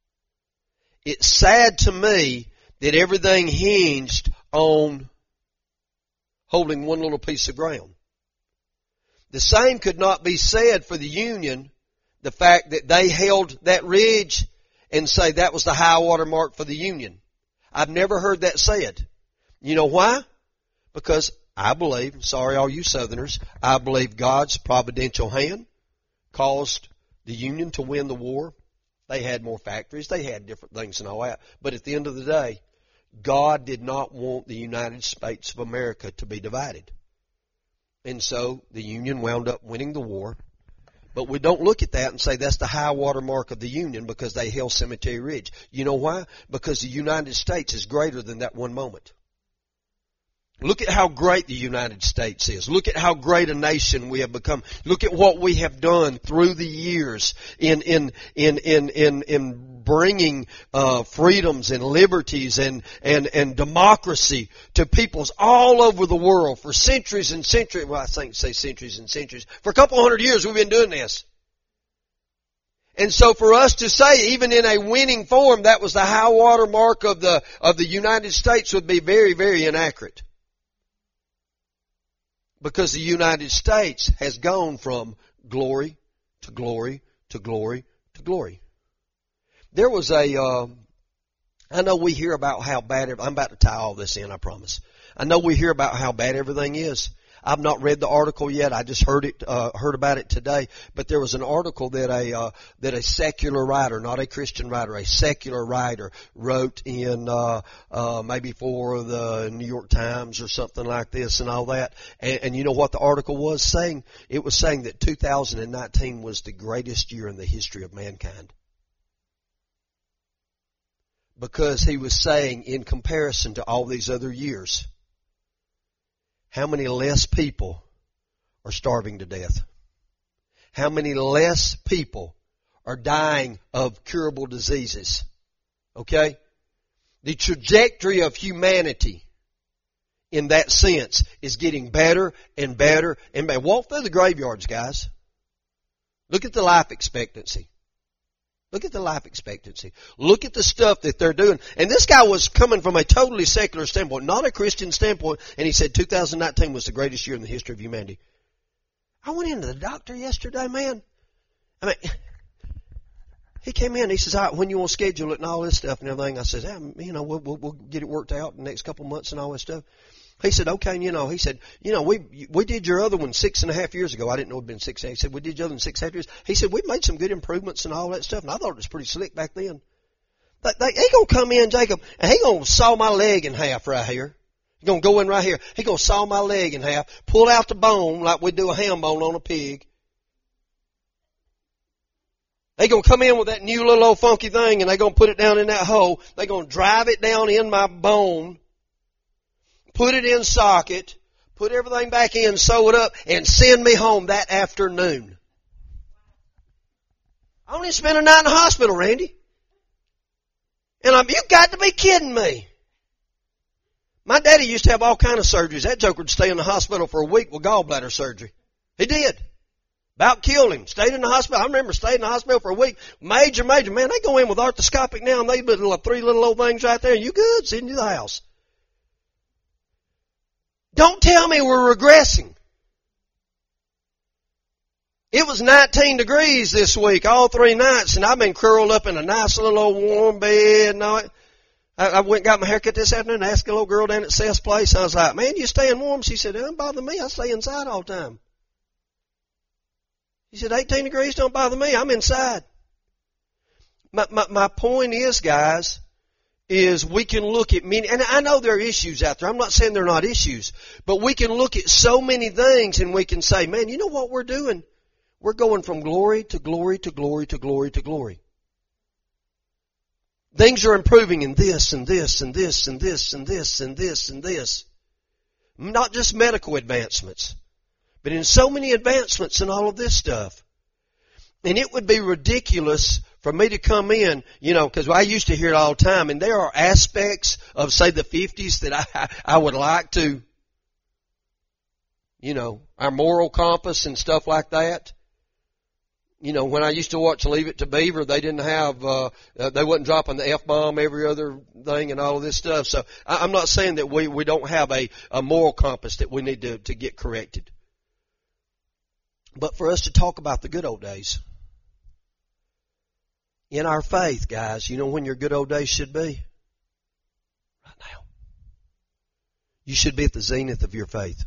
Speaker 1: It's sad to me that everything hinged on holding one little piece of ground. The same could not be said for the Union, the fact that they held that ridge and say that was the high water mark for the Union. I've never heard that said. You know why? Because I believe, sorry all you Southerners, I believe God's providential hand caused the Union to win the war. They had more factories. They had different things and all that. But at the end of the day, God did not want the United States of America to be divided. And so the Union wound up winning the war. But we don't look at that and say that's the high water mark of the Union because they held Cemetery Ridge. You know why? Because the United States is greater than that one moment. Look at how great the United States is. Look at how great a nation we have become. Look at what we have done through the years in in in in in, in bringing uh, freedoms and liberties and and and democracy to peoples all over the world for centuries and centuries. Well, I think say centuries and centuries. For a couple hundred years, we've been doing this. And so for us to say, even in a winning form, that was the high water mark of the of the United States would be very, very inaccurate. Because the United States has gone from glory to glory to glory to glory. There was a, uh, I know we hear about how bad, I'm about to tie all this in, I promise. I know we hear about how bad everything is. I've not read the article yet. I just heard it, uh, heard about it today. But there was an article that a, uh, that a secular writer, not a Christian writer, a secular writer wrote in, uh, uh, maybe for the New York Times or something like this and all that. And, and you know what the article was saying? It was saying that two thousand nineteen was the greatest year in the history of mankind. Because he was saying, in comparison to all these other years, how many less people are starving to death? How many less people are dying of curable diseases? Okay? The trajectory of humanity in that sense is getting better and better and better. Walk through the graveyards, guys. Look at the life expectancy. Look at the life expectancy. Look at the stuff that they're doing. And this guy was coming from a totally secular standpoint, not a Christian standpoint, and he said two thousand nineteen was the greatest year in the history of humanity. I went into the doctor yesterday, man. I mean, he came in, he says, all right, when you want to schedule it and all this stuff and everything. I said, yeah, you know, we'll, we'll, we'll get it worked out in the next couple of months and all that stuff. He said, okay, and you know, he said, you know, we we did your other one six and a half years ago. I didn't know it had been six and a half. He said, we did your other one six and a half years. He said, we made some good improvements and all that stuff, and I thought it was pretty slick back then. But they, he gonna come in, Jacob, and he gonna saw my leg in half right here. He gonna go in right here. He gonna saw my leg in half, pull out the bone like we do a ham bone on a pig. They gonna come in with that new little old funky thing, and they gonna put it down in that hole. They gonna drive it down in my bone, put it in socket, put everything back in, sew it up, and send me home that afternoon. I only spent a night in the hospital, Randy. And I'm, you got to be kidding me. My daddy used to have all kind of surgeries. That joker would stay in the hospital for a week with gallbladder surgery. He did. About killed him. Stayed in the hospital. I remember staying in the hospital for a week. Major, major. Man, they go in with arthroscopic now, and they put three little old things right there. You good? Send you to the house. Don't tell me we're regressing. It was nineteen degrees this week, all three nights, and I've been curled up in a nice little old warm bed and all that. I, I went and got my haircut this afternoon and asked a little girl down at Seth's place. I was like, man, you staying warm? She said, it doesn't bother me. I stay inside all the time. She said, eighteen degrees don't bother me. I'm inside. My, my, my point is, guys, is we can look at many, and I know there are issues out there. I'm not saying they're not issues, but we can look at so many things and we can say, man, you know what we're doing? We're going from glory to glory to glory to glory to glory. Things are improving in this and this and this and this and this and this and this. Not just medical advancements, but in so many advancements in all of this stuff. And it would be ridiculous for me to come in, you know, because I used to hear it all the time, and there are aspects of, say, the fifties that I, I would like to, you know, our moral compass and stuff like that. You know, when I used to watch Leave It to Beaver, they didn't have, uh, uh they wasn't dropping the F-bomb every other thing and all of this stuff. So I, I'm not saying that we, we don't have a, a moral compass that we need to, to get corrected. But for us to talk about the good old days, in our faith, guys, you know when your good old days should be? Right now. You should be at the zenith of your faith.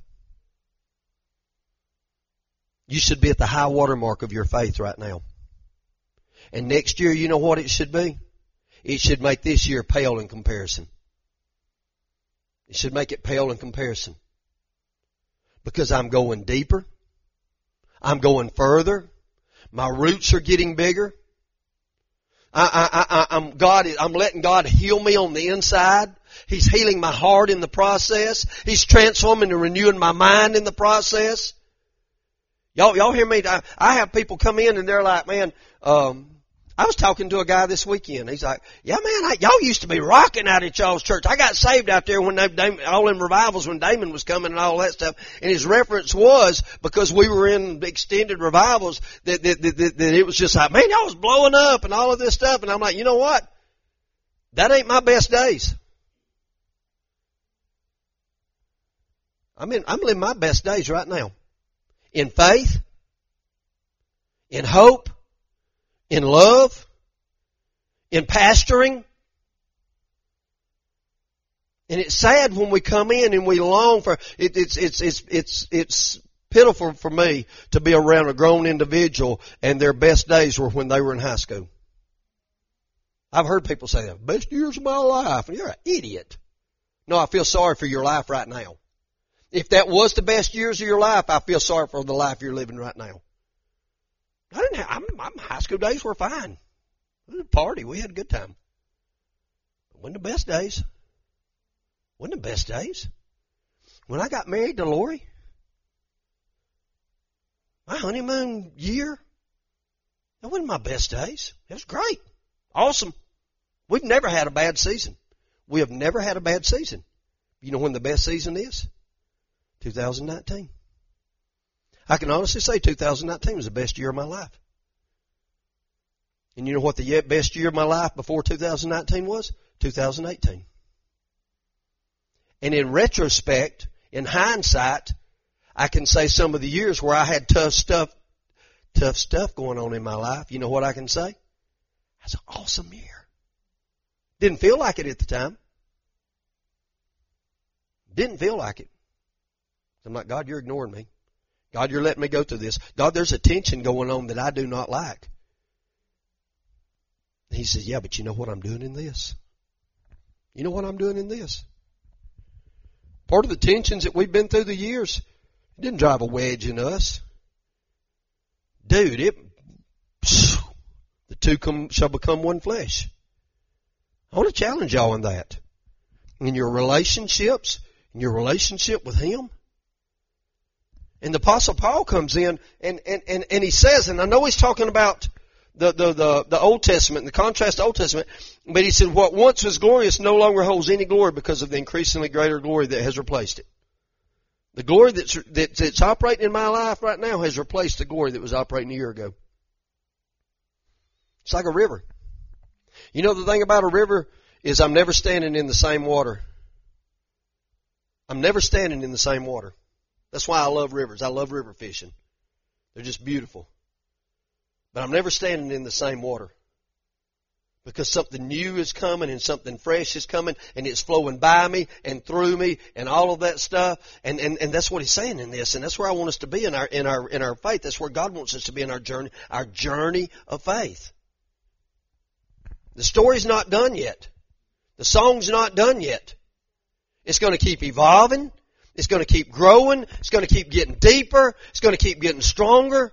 Speaker 1: You should be at the high water mark of your faith right now. And next year, you know what it should be? It should make this year pale in comparison. It should make it pale in comparison. Because I'm going deeper. I'm going further. My roots are getting bigger. I, I, I, I'm God. I'm letting God heal me on the inside. He's healing my heart in the process. He's transforming and renewing my mind in the process. Y'all, y'all hear me? I, I have people come in and they're like, man, um, I was talking to a guy this weekend. He's like, yeah, man, I, y'all used to be rocking out at y'all's church. I got saved out there when they, they all in revivals when Damon was coming and all that stuff. And his reference was because we were in extended revivals that, that, that, that, that it was just like, man, y'all was blowing up and all of this stuff. And I'm like, you know what? That ain't my best days. I'm in, I'm living my best days right now. In faith, in hope, in love, in pastoring, And it's sad when we come in and we long for, it, it's, it's, it's, it's, it's pitiful for me to be around a grown individual and their best days were when they were in high school. I've heard people say that, best years of my life. And you're an idiot. No, I feel sorry for your life right now. If that was the best years of your life, I feel sorry for the life you're living right now. I didn't have, I'm, I'm, high school days were fine. It was a party. We had a good time. It wasn't the best days. Wasn't the best days. When I got married to Lori, my honeymoon year, that wasn't my best days. It was great. Awesome. We've never had a bad season. We have never had a bad season. You know when the best season is? two thousand nineteen. I can honestly say two thousand nineteen was the best year of my life. And you know what the best year of my life before two thousand nineteen was? two thousand eighteen. And in retrospect, in hindsight, I can say some of the years where I had tough stuff, tough stuff going on in my life. You know what I can say? That's an awesome year. Didn't feel like it at the time. Didn't feel like it. I'm like, God, you're ignoring me. God, you're letting me go through this. God, there's a tension going on that I do not like. And he says, yeah, but you know what I'm doing in this? You know what I'm doing in this? Part of the tensions that we've been through the years, it didn't drive a wedge in us. Dude, it, the two come, shall become one flesh. I want to challenge y'all in that. In your relationships, in your relationship with Him. And the Apostle Paul comes in and, and, and, and he says, and I know he's talking about the, the, the, the Old Testament, the contrast to the Old Testament, but he said, what once was glorious no longer holds any glory because of the increasingly greater glory that has replaced it. The glory that's, that's operating in my life right now has replaced the glory that was operating a year ago. It's like a river. You know the thing about a river is I'm never standing in the same water. I'm never standing in the same water. That's why I love rivers. I love river fishing. They're just beautiful. But I'm never standing in the same water. Because something new is coming and something fresh is coming and it's flowing by me and through me and all of that stuff. And, and, and that's what he's saying in this. And that's where I want us to be in our, in our, in our faith. That's where God wants us to be in our journey, our journey of faith. The story's not done yet. The song's not done yet. It's going to keep evolving. It's going to keep growing. It's going to keep getting deeper. It's going to keep getting stronger.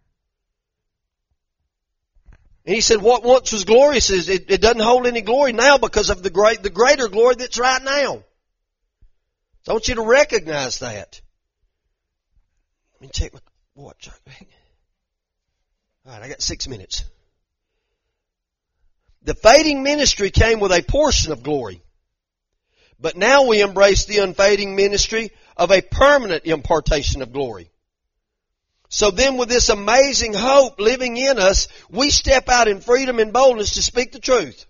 Speaker 1: And he said, what once was glorious is it, it doesn't hold any glory now because of the great, the greater glory that's right now. So I want you to recognize that. Let me check my watch. All right, I got six minutes. The fading ministry came with a portion of glory. But now we embrace the unfading ministry of a permanent impartation of glory. So then with this amazing hope living in us, we step out in freedom and boldness to speak the truth.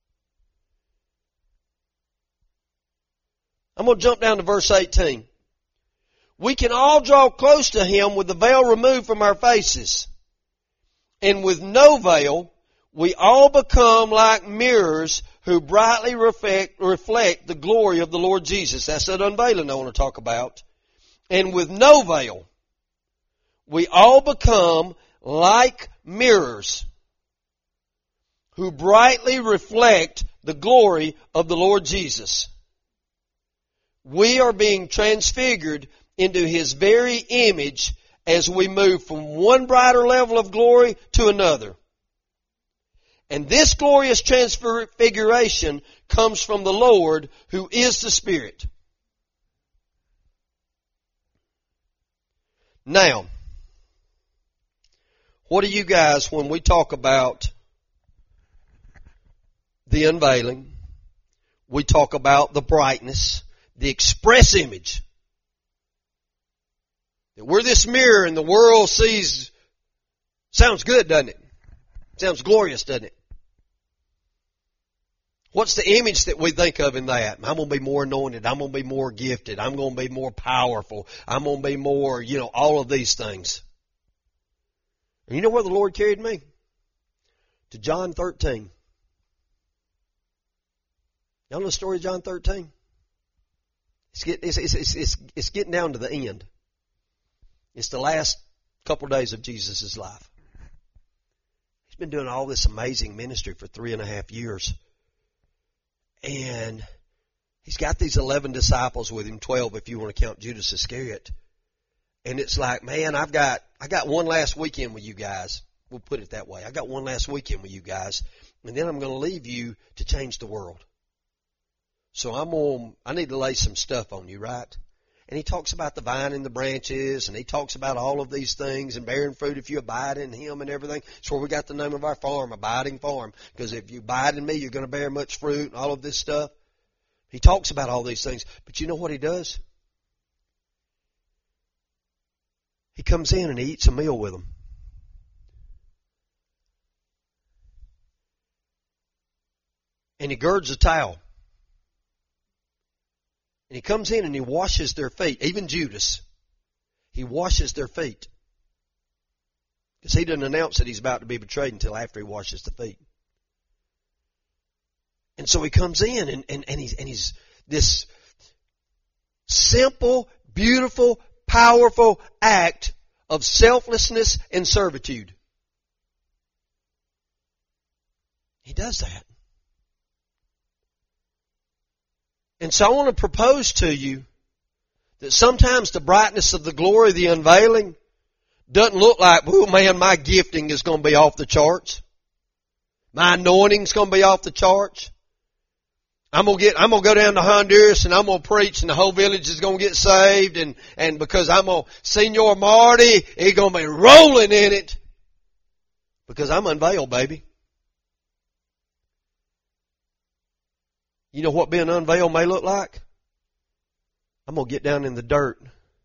Speaker 1: I'm going to jump down to verse eighteen. We can all draw close to Him with the veil removed from our faces. And with no veil, we all become like mirrors who brightly reflect, reflect the glory of the Lord Jesus. That's that unveiling I want to talk about. And with no veil, we all become like mirrors who brightly reflect the glory of the Lord Jesus. We are being transfigured into His very image as we move from one brighter level of glory to another. And this glorious transfiguration comes from the Lord who is the Spirit. Now, what do you guys, when we talk about the unveiling, we talk about the brightness, the express image, that we're this mirror and the world sees, sounds good, doesn't it? Sounds glorious, doesn't it? What's the image that we think of in that? I'm going to be more anointed. I'm going to be more gifted. I'm going to be more powerful. I'm going to be more, you know, all of these things. And you know where the Lord carried me? To John thirteen. Y'all know the story of John thirteen? It's, get, it's, it's, it's, it's, it's getting down to the end. It's the last couple of days of Jesus' life. He's been doing all this amazing ministry for three and a half years. And he's got these eleven disciples with him, twelve if you want to count Judas Iscariot. And it's like, man, I've got, I got one last weekend with you guys. We'll put it that way. I got one last weekend with you guys. And then I'm going to leave you to change the world. So I'm on, I need to lay some stuff on you, right? And he talks about the vine and the branches, and he talks about all of these things and bearing fruit if you abide in him and everything. That's where we got the name of our farm, Abiding Farm. Because if you abide in me, you're going to bear much fruit and all of this stuff. He talks about all these things. But you know what he does? He comes in and he eats a meal with them. And he girds a towel. And he comes in and he washes their feet. Even Judas. He washes their feet. Because he doesn't announce that he's about to be betrayed until after he washes the feet. And so he comes in and, and, and he's and he's this simple, beautiful, powerful act of selflessness and servitude. He does that. And so I want to propose to you that sometimes the brightness of the glory of the unveiling doesn't look like, oh man, my gifting is going to be off the charts. My anointing is going to be off the charts. I'm going to get, I'm going to go down to Honduras and I'm going to preach and the whole village is going to get saved and, and because I'm going to, Senor Marty, he's going to be rolling in it. Because I'm unveiled, baby. You know what being unveiled may look like? I'm going to get down in the dirt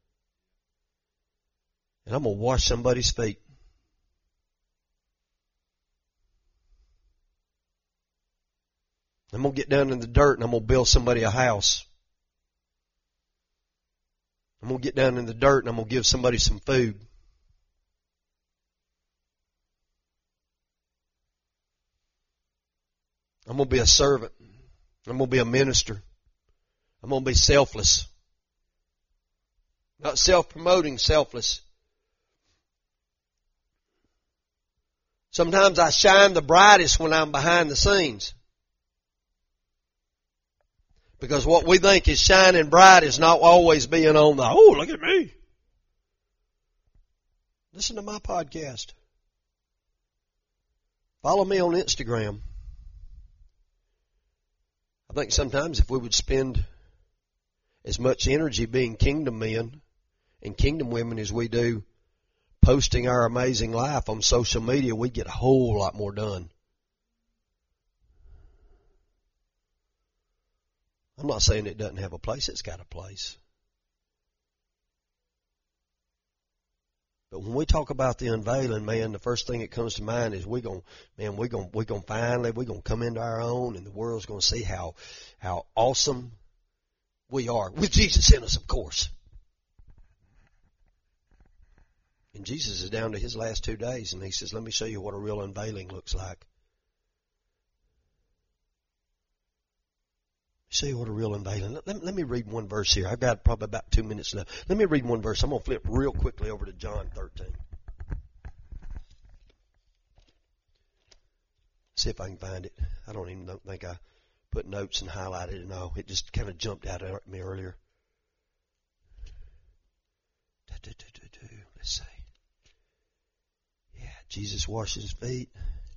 Speaker 1: and I'm going to wash somebody's feet. I'm going to get down in the dirt and I'm going to build somebody a house. I'm going to get down in the dirt and I'm going to give somebody some food. I'm going to be a servant. I'm going to be a minister. I'm going to be selfless. Not self-promoting, selfless. Sometimes I shine the brightest when I'm behind the scenes. Because what we think is shining bright is not always being on the, oh, look at me. Listen to my podcast. Follow me on Instagram. I think sometimes if we would spend as much energy being kingdom men and kingdom women as we do posting our amazing life on social media, we'd get a whole lot more done. I'm not saying it doesn't have a place. It's got a place. But when we talk about the unveiling, man, the first thing that comes to mind is we're going, man, we're going, we're going to finally, we're going to come into our own and the world's going to see how, how awesome we are. With Jesus in us, of course. And Jesus is down to his last two days and he says, let me show you what a real unveiling looks like. See what a real unveiling. Let, let, let me read one verse here. I've got probably about two minutes left. Let me read one verse. I'm going to flip real quickly over to John thirteen. See if I can find it. I don't even think I put notes and highlighted it and all. It just kind of jumped out at me earlier. Let's see. Yeah, Jesus washes his feet.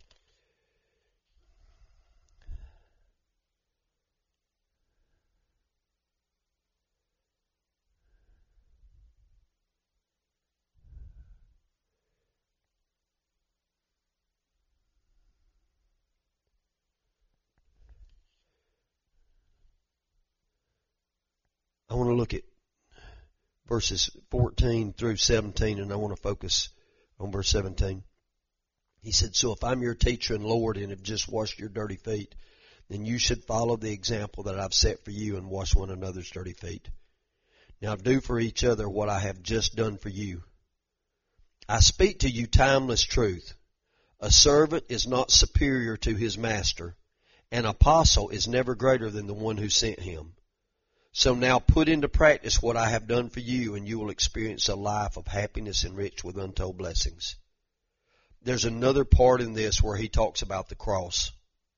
Speaker 1: I want to look at verses fourteen through seventeen, and I want to focus on verse seventeen. He said, so if I'm your teacher and Lord and have just washed your dirty feet, then you should follow the example that I've set for you and wash one another's dirty feet. Now do for each other what I have just done for you. I speak to you timeless truth. A servant is not superior to his master. An apostle is never greater than the one who sent him. So now put into practice what I have done for you, and you will experience a life of happiness enriched with untold blessings. There's another part in this where he talks about the cross.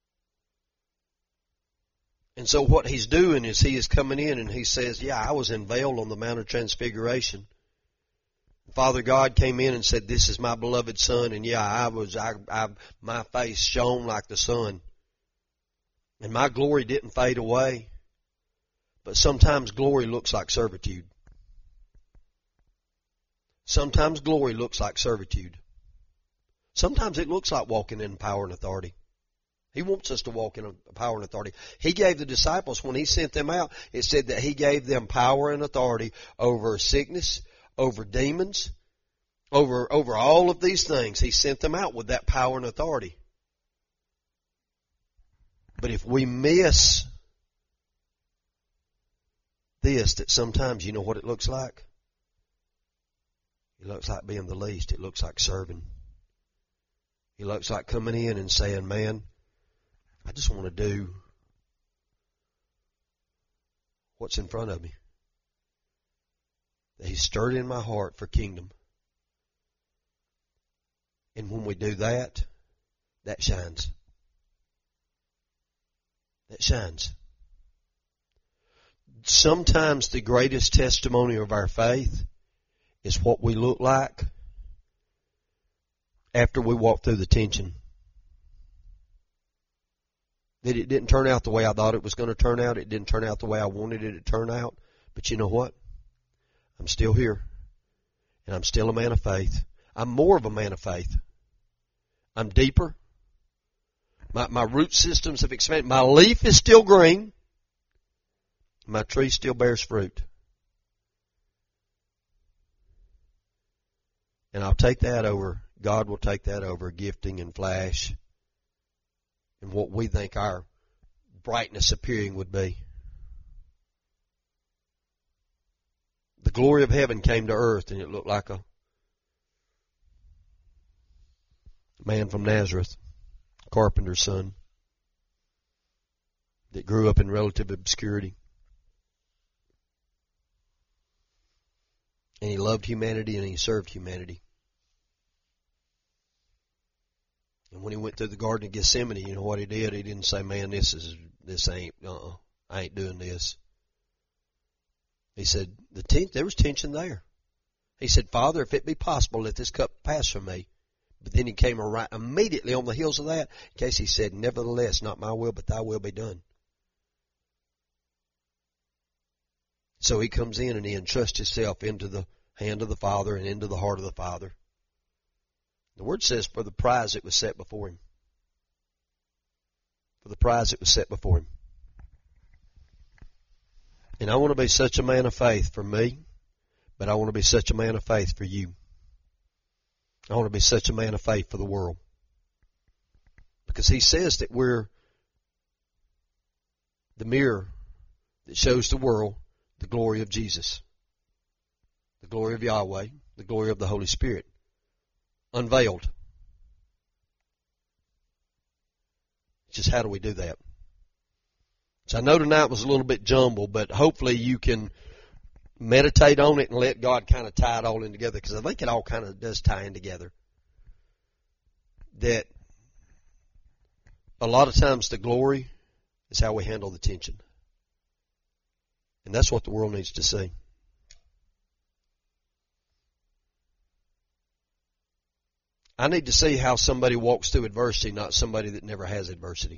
Speaker 1: And so what he's doing is he is coming in and he says, yeah, I was unveiled on the Mount of Transfiguration. Father God came in and said, this is my beloved Son. And yeah, I was, I, I, my face shone like the sun. And my glory didn't fade away. But sometimes glory looks like servitude. Sometimes glory looks like servitude. Sometimes it looks like walking in power and authority. He wants us to walk in power and authority. He gave the disciples, when he sent them out, it said that he gave them power and authority over sickness, over demons, over, over all of these things. He sent them out with that power and authority. But if we miss this, that sometimes, you know what it looks like? It looks like being the least. It looks like serving. It looks like coming in and saying, man, I just want to do what's in front of me. That he stirred in my heart for kingdom. And when we do that, that shines. That shines. Sometimes the greatest testimony of our faith is what we look like after we walk through the tension. That it didn't turn out the way I thought it was going to turn out. It didn't turn out the way I wanted it to turn out. But you know what? I'm still here. And I'm still a man of faith. I'm more of a man of faith. I'm deeper. My, my root systems have expanded. My leaf is still green. My tree still bears fruit. And I'll take that over. God will take that over gifting and flash and what we think our brightness appearing would be. The glory of heaven came to earth, and it looked like a man from Nazareth, a carpenter's son, that grew up in relative obscurity. And he loved humanity and he served humanity. And when he went through the Garden of Gethsemane, you know what he did? He didn't say, man, this is, this ain't, uh-uh, I ain't doing this. He said, the ten- there was tension there. He said, Father, if it be possible, let this cup pass from me. But then he came right immediately on the heels of that. In case he said, nevertheless, not my will, but thy will be done. So he comes in and he entrusts himself into the hand of the Father and into the heart of the Father. The Word says, for the prize that was set before him. For the prize that was set before him. And I want to be such a man of faith for me, but I want to be such a man of faith for you. I want to be such a man of faith for the world. Because he says that we're the mirror that shows the world the glory of Jesus, the glory of Yahweh, the glory of the Holy Spirit, unveiled. Just how do we do that? So I know tonight was a little bit jumbled, but hopefully you can meditate on it and let God kind of tie it all in together, because I think it all kind of does tie in together. That a lot of times the glory is how we handle the tension. And that's what the world needs to see. I need to see how somebody walks through adversity, not somebody that never has adversity.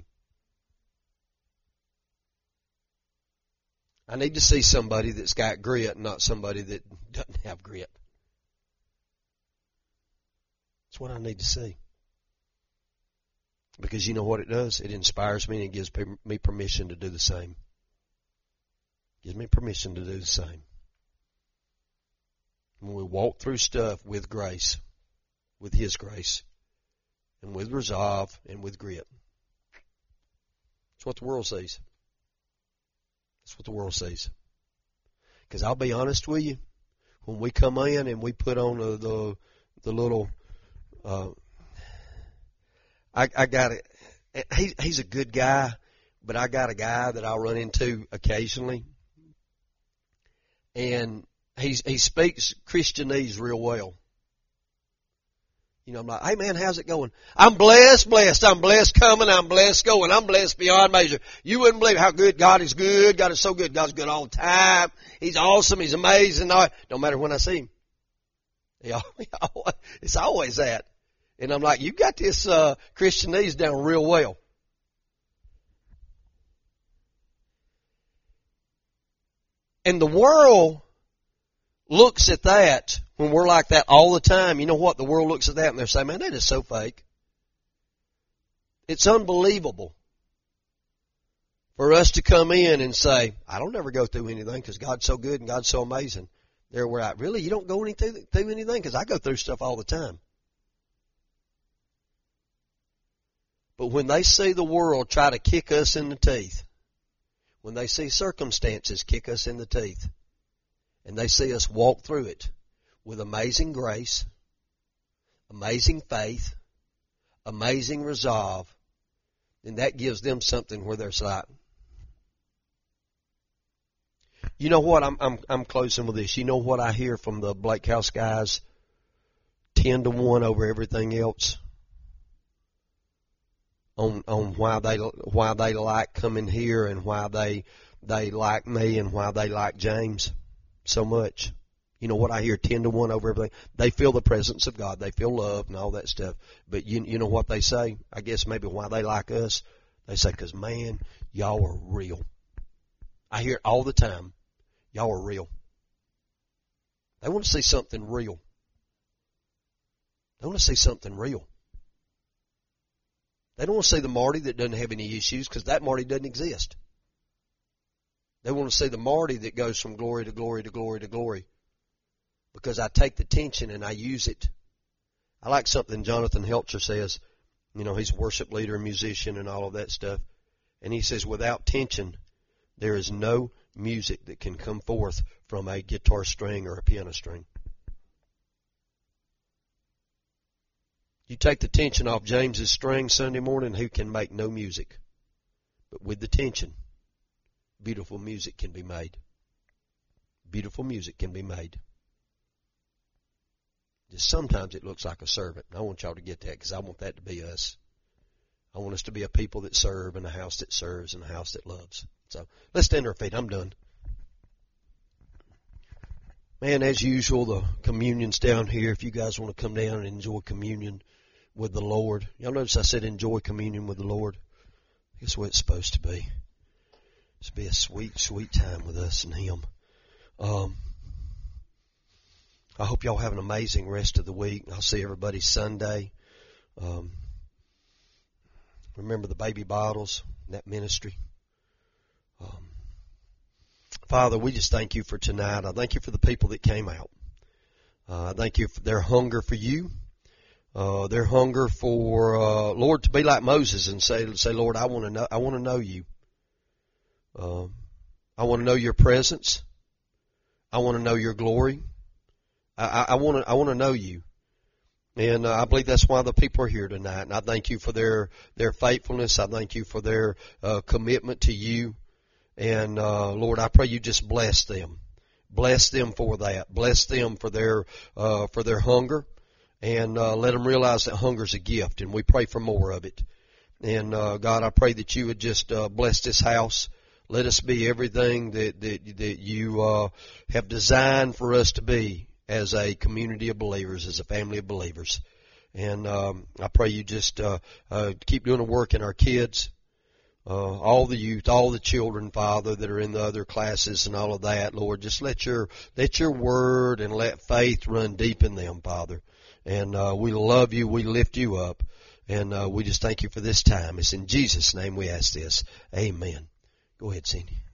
Speaker 1: I need to see somebody that's got grit, not somebody that doesn't have grit. That's what I need to see. Because you know what it does? It inspires me and it gives me permission to do the same. Gives me permission to do the same. When we walk through stuff with grace, with His grace, and with resolve and with grit. That's what the world sees. That's what the world sees. Because I'll be honest with you, when we come in and we put on the the, the little, uh, I, I got it. He, he's a good guy, but I got a guy that I'll run into occasionally. and he he speaks Christianese real well. You know, I'm like, hey man, how's it going? I'm blessed, blessed. I'm blessed coming. I'm blessed going. I'm blessed beyond measure. You wouldn't believe how good God is good. God is so good. God's good all the time. He's awesome. He's amazing. No matter when I see him. It's always that. And I'm like, you got this uh, Christianese down real well. And the world looks at that when we're like that all the time. You know what? The world looks at that and they're saying, man, that is so fake. It's unbelievable for us to come in and say, I don't ever go through anything because God's so good and God's so amazing. There we're at. Really? You don't go anything, through anything? Because I go through stuff all the time. But when they see the world try to kick us in the teeth, when they see circumstances kick us in the teeth, and they see us walk through it with amazing grace, amazing faith, amazing resolve, then that gives them something where they're like, you know what? I'm I'm I'm closing with this. You know what I hear from the Blake House guys? Ten to one over everything else. On on why they why they like coming here and why they they like me and why they like James so much. You know what I hear? Ten to one over everything. They feel the presence of God. They feel love and all that stuff. But you you know what they say? I guess maybe why they like us. They say, because man, y'all are real. I hear it all the time. Y'all are real. They want to see something real. They want to see something real. They don't want to see the Marty that doesn't have any issues because that Marty doesn't exist. They want to see the Marty that goes from glory to glory to glory to glory because I take the tension and I use it. I like something Jonathan Helcher says. You know, he's a worship leader, musician, and all of that stuff. And he says, without tension, there is no music that can come forth from a guitar string or a piano string. You take the tension off James's string Sunday morning, he can make no music. But with the tension, beautiful music can be made. Beautiful music can be made. Just sometimes it looks like a servant. And I want y'all to get that because I want that to be us. I want us to be a people that serve and a house that serves and a house that loves. So let's stand to our feet. I'm done. Man, as usual, the communion's down here. If you guys want to come down and enjoy communion with the Lord. Y'all notice I said enjoy communion with the Lord. That's what it's supposed to be. It's be a sweet, sweet time with us and Him. Um, I hope y'all have an amazing rest of the week. I'll see everybody Sunday. Um, remember the baby bottles, that ministry. Um, Father, we just thank you for tonight. I thank you for the people that came out. Uh, I thank you for their hunger for you. Uh, their hunger for, uh, Lord, to be like Moses and say, say, Lord, I want to know, I want to know you. Um, I want to know your presence. I want to know your glory. I, I want to, I want to know you. And uh, I believe that's why the people are here tonight. And I thank you for their, their faithfulness. I thank you for their, uh, commitment to you. And, uh, Lord, I pray you just bless them. Bless them for that. Bless them for their, uh, for their hunger. And, uh, let them realize that hunger's a gift. And we pray for more of it. And, uh, God, I pray that you would just, uh, bless this house. Let us be everything that, that, that you, uh, have designed for us to be as a community of believers, as a family of believers. And, um, I pray you just, uh, uh, keep doing the work in our kids. Uh, all the youth, all the children, Father, that are in the other classes and all of that, Lord, just let your, let your word and let faith run deep in them, Father. And, uh, we love you. We lift you up. And, uh, we just thank you for this time. It's in Jesus' name we ask this. Amen. Go ahead, Cindy.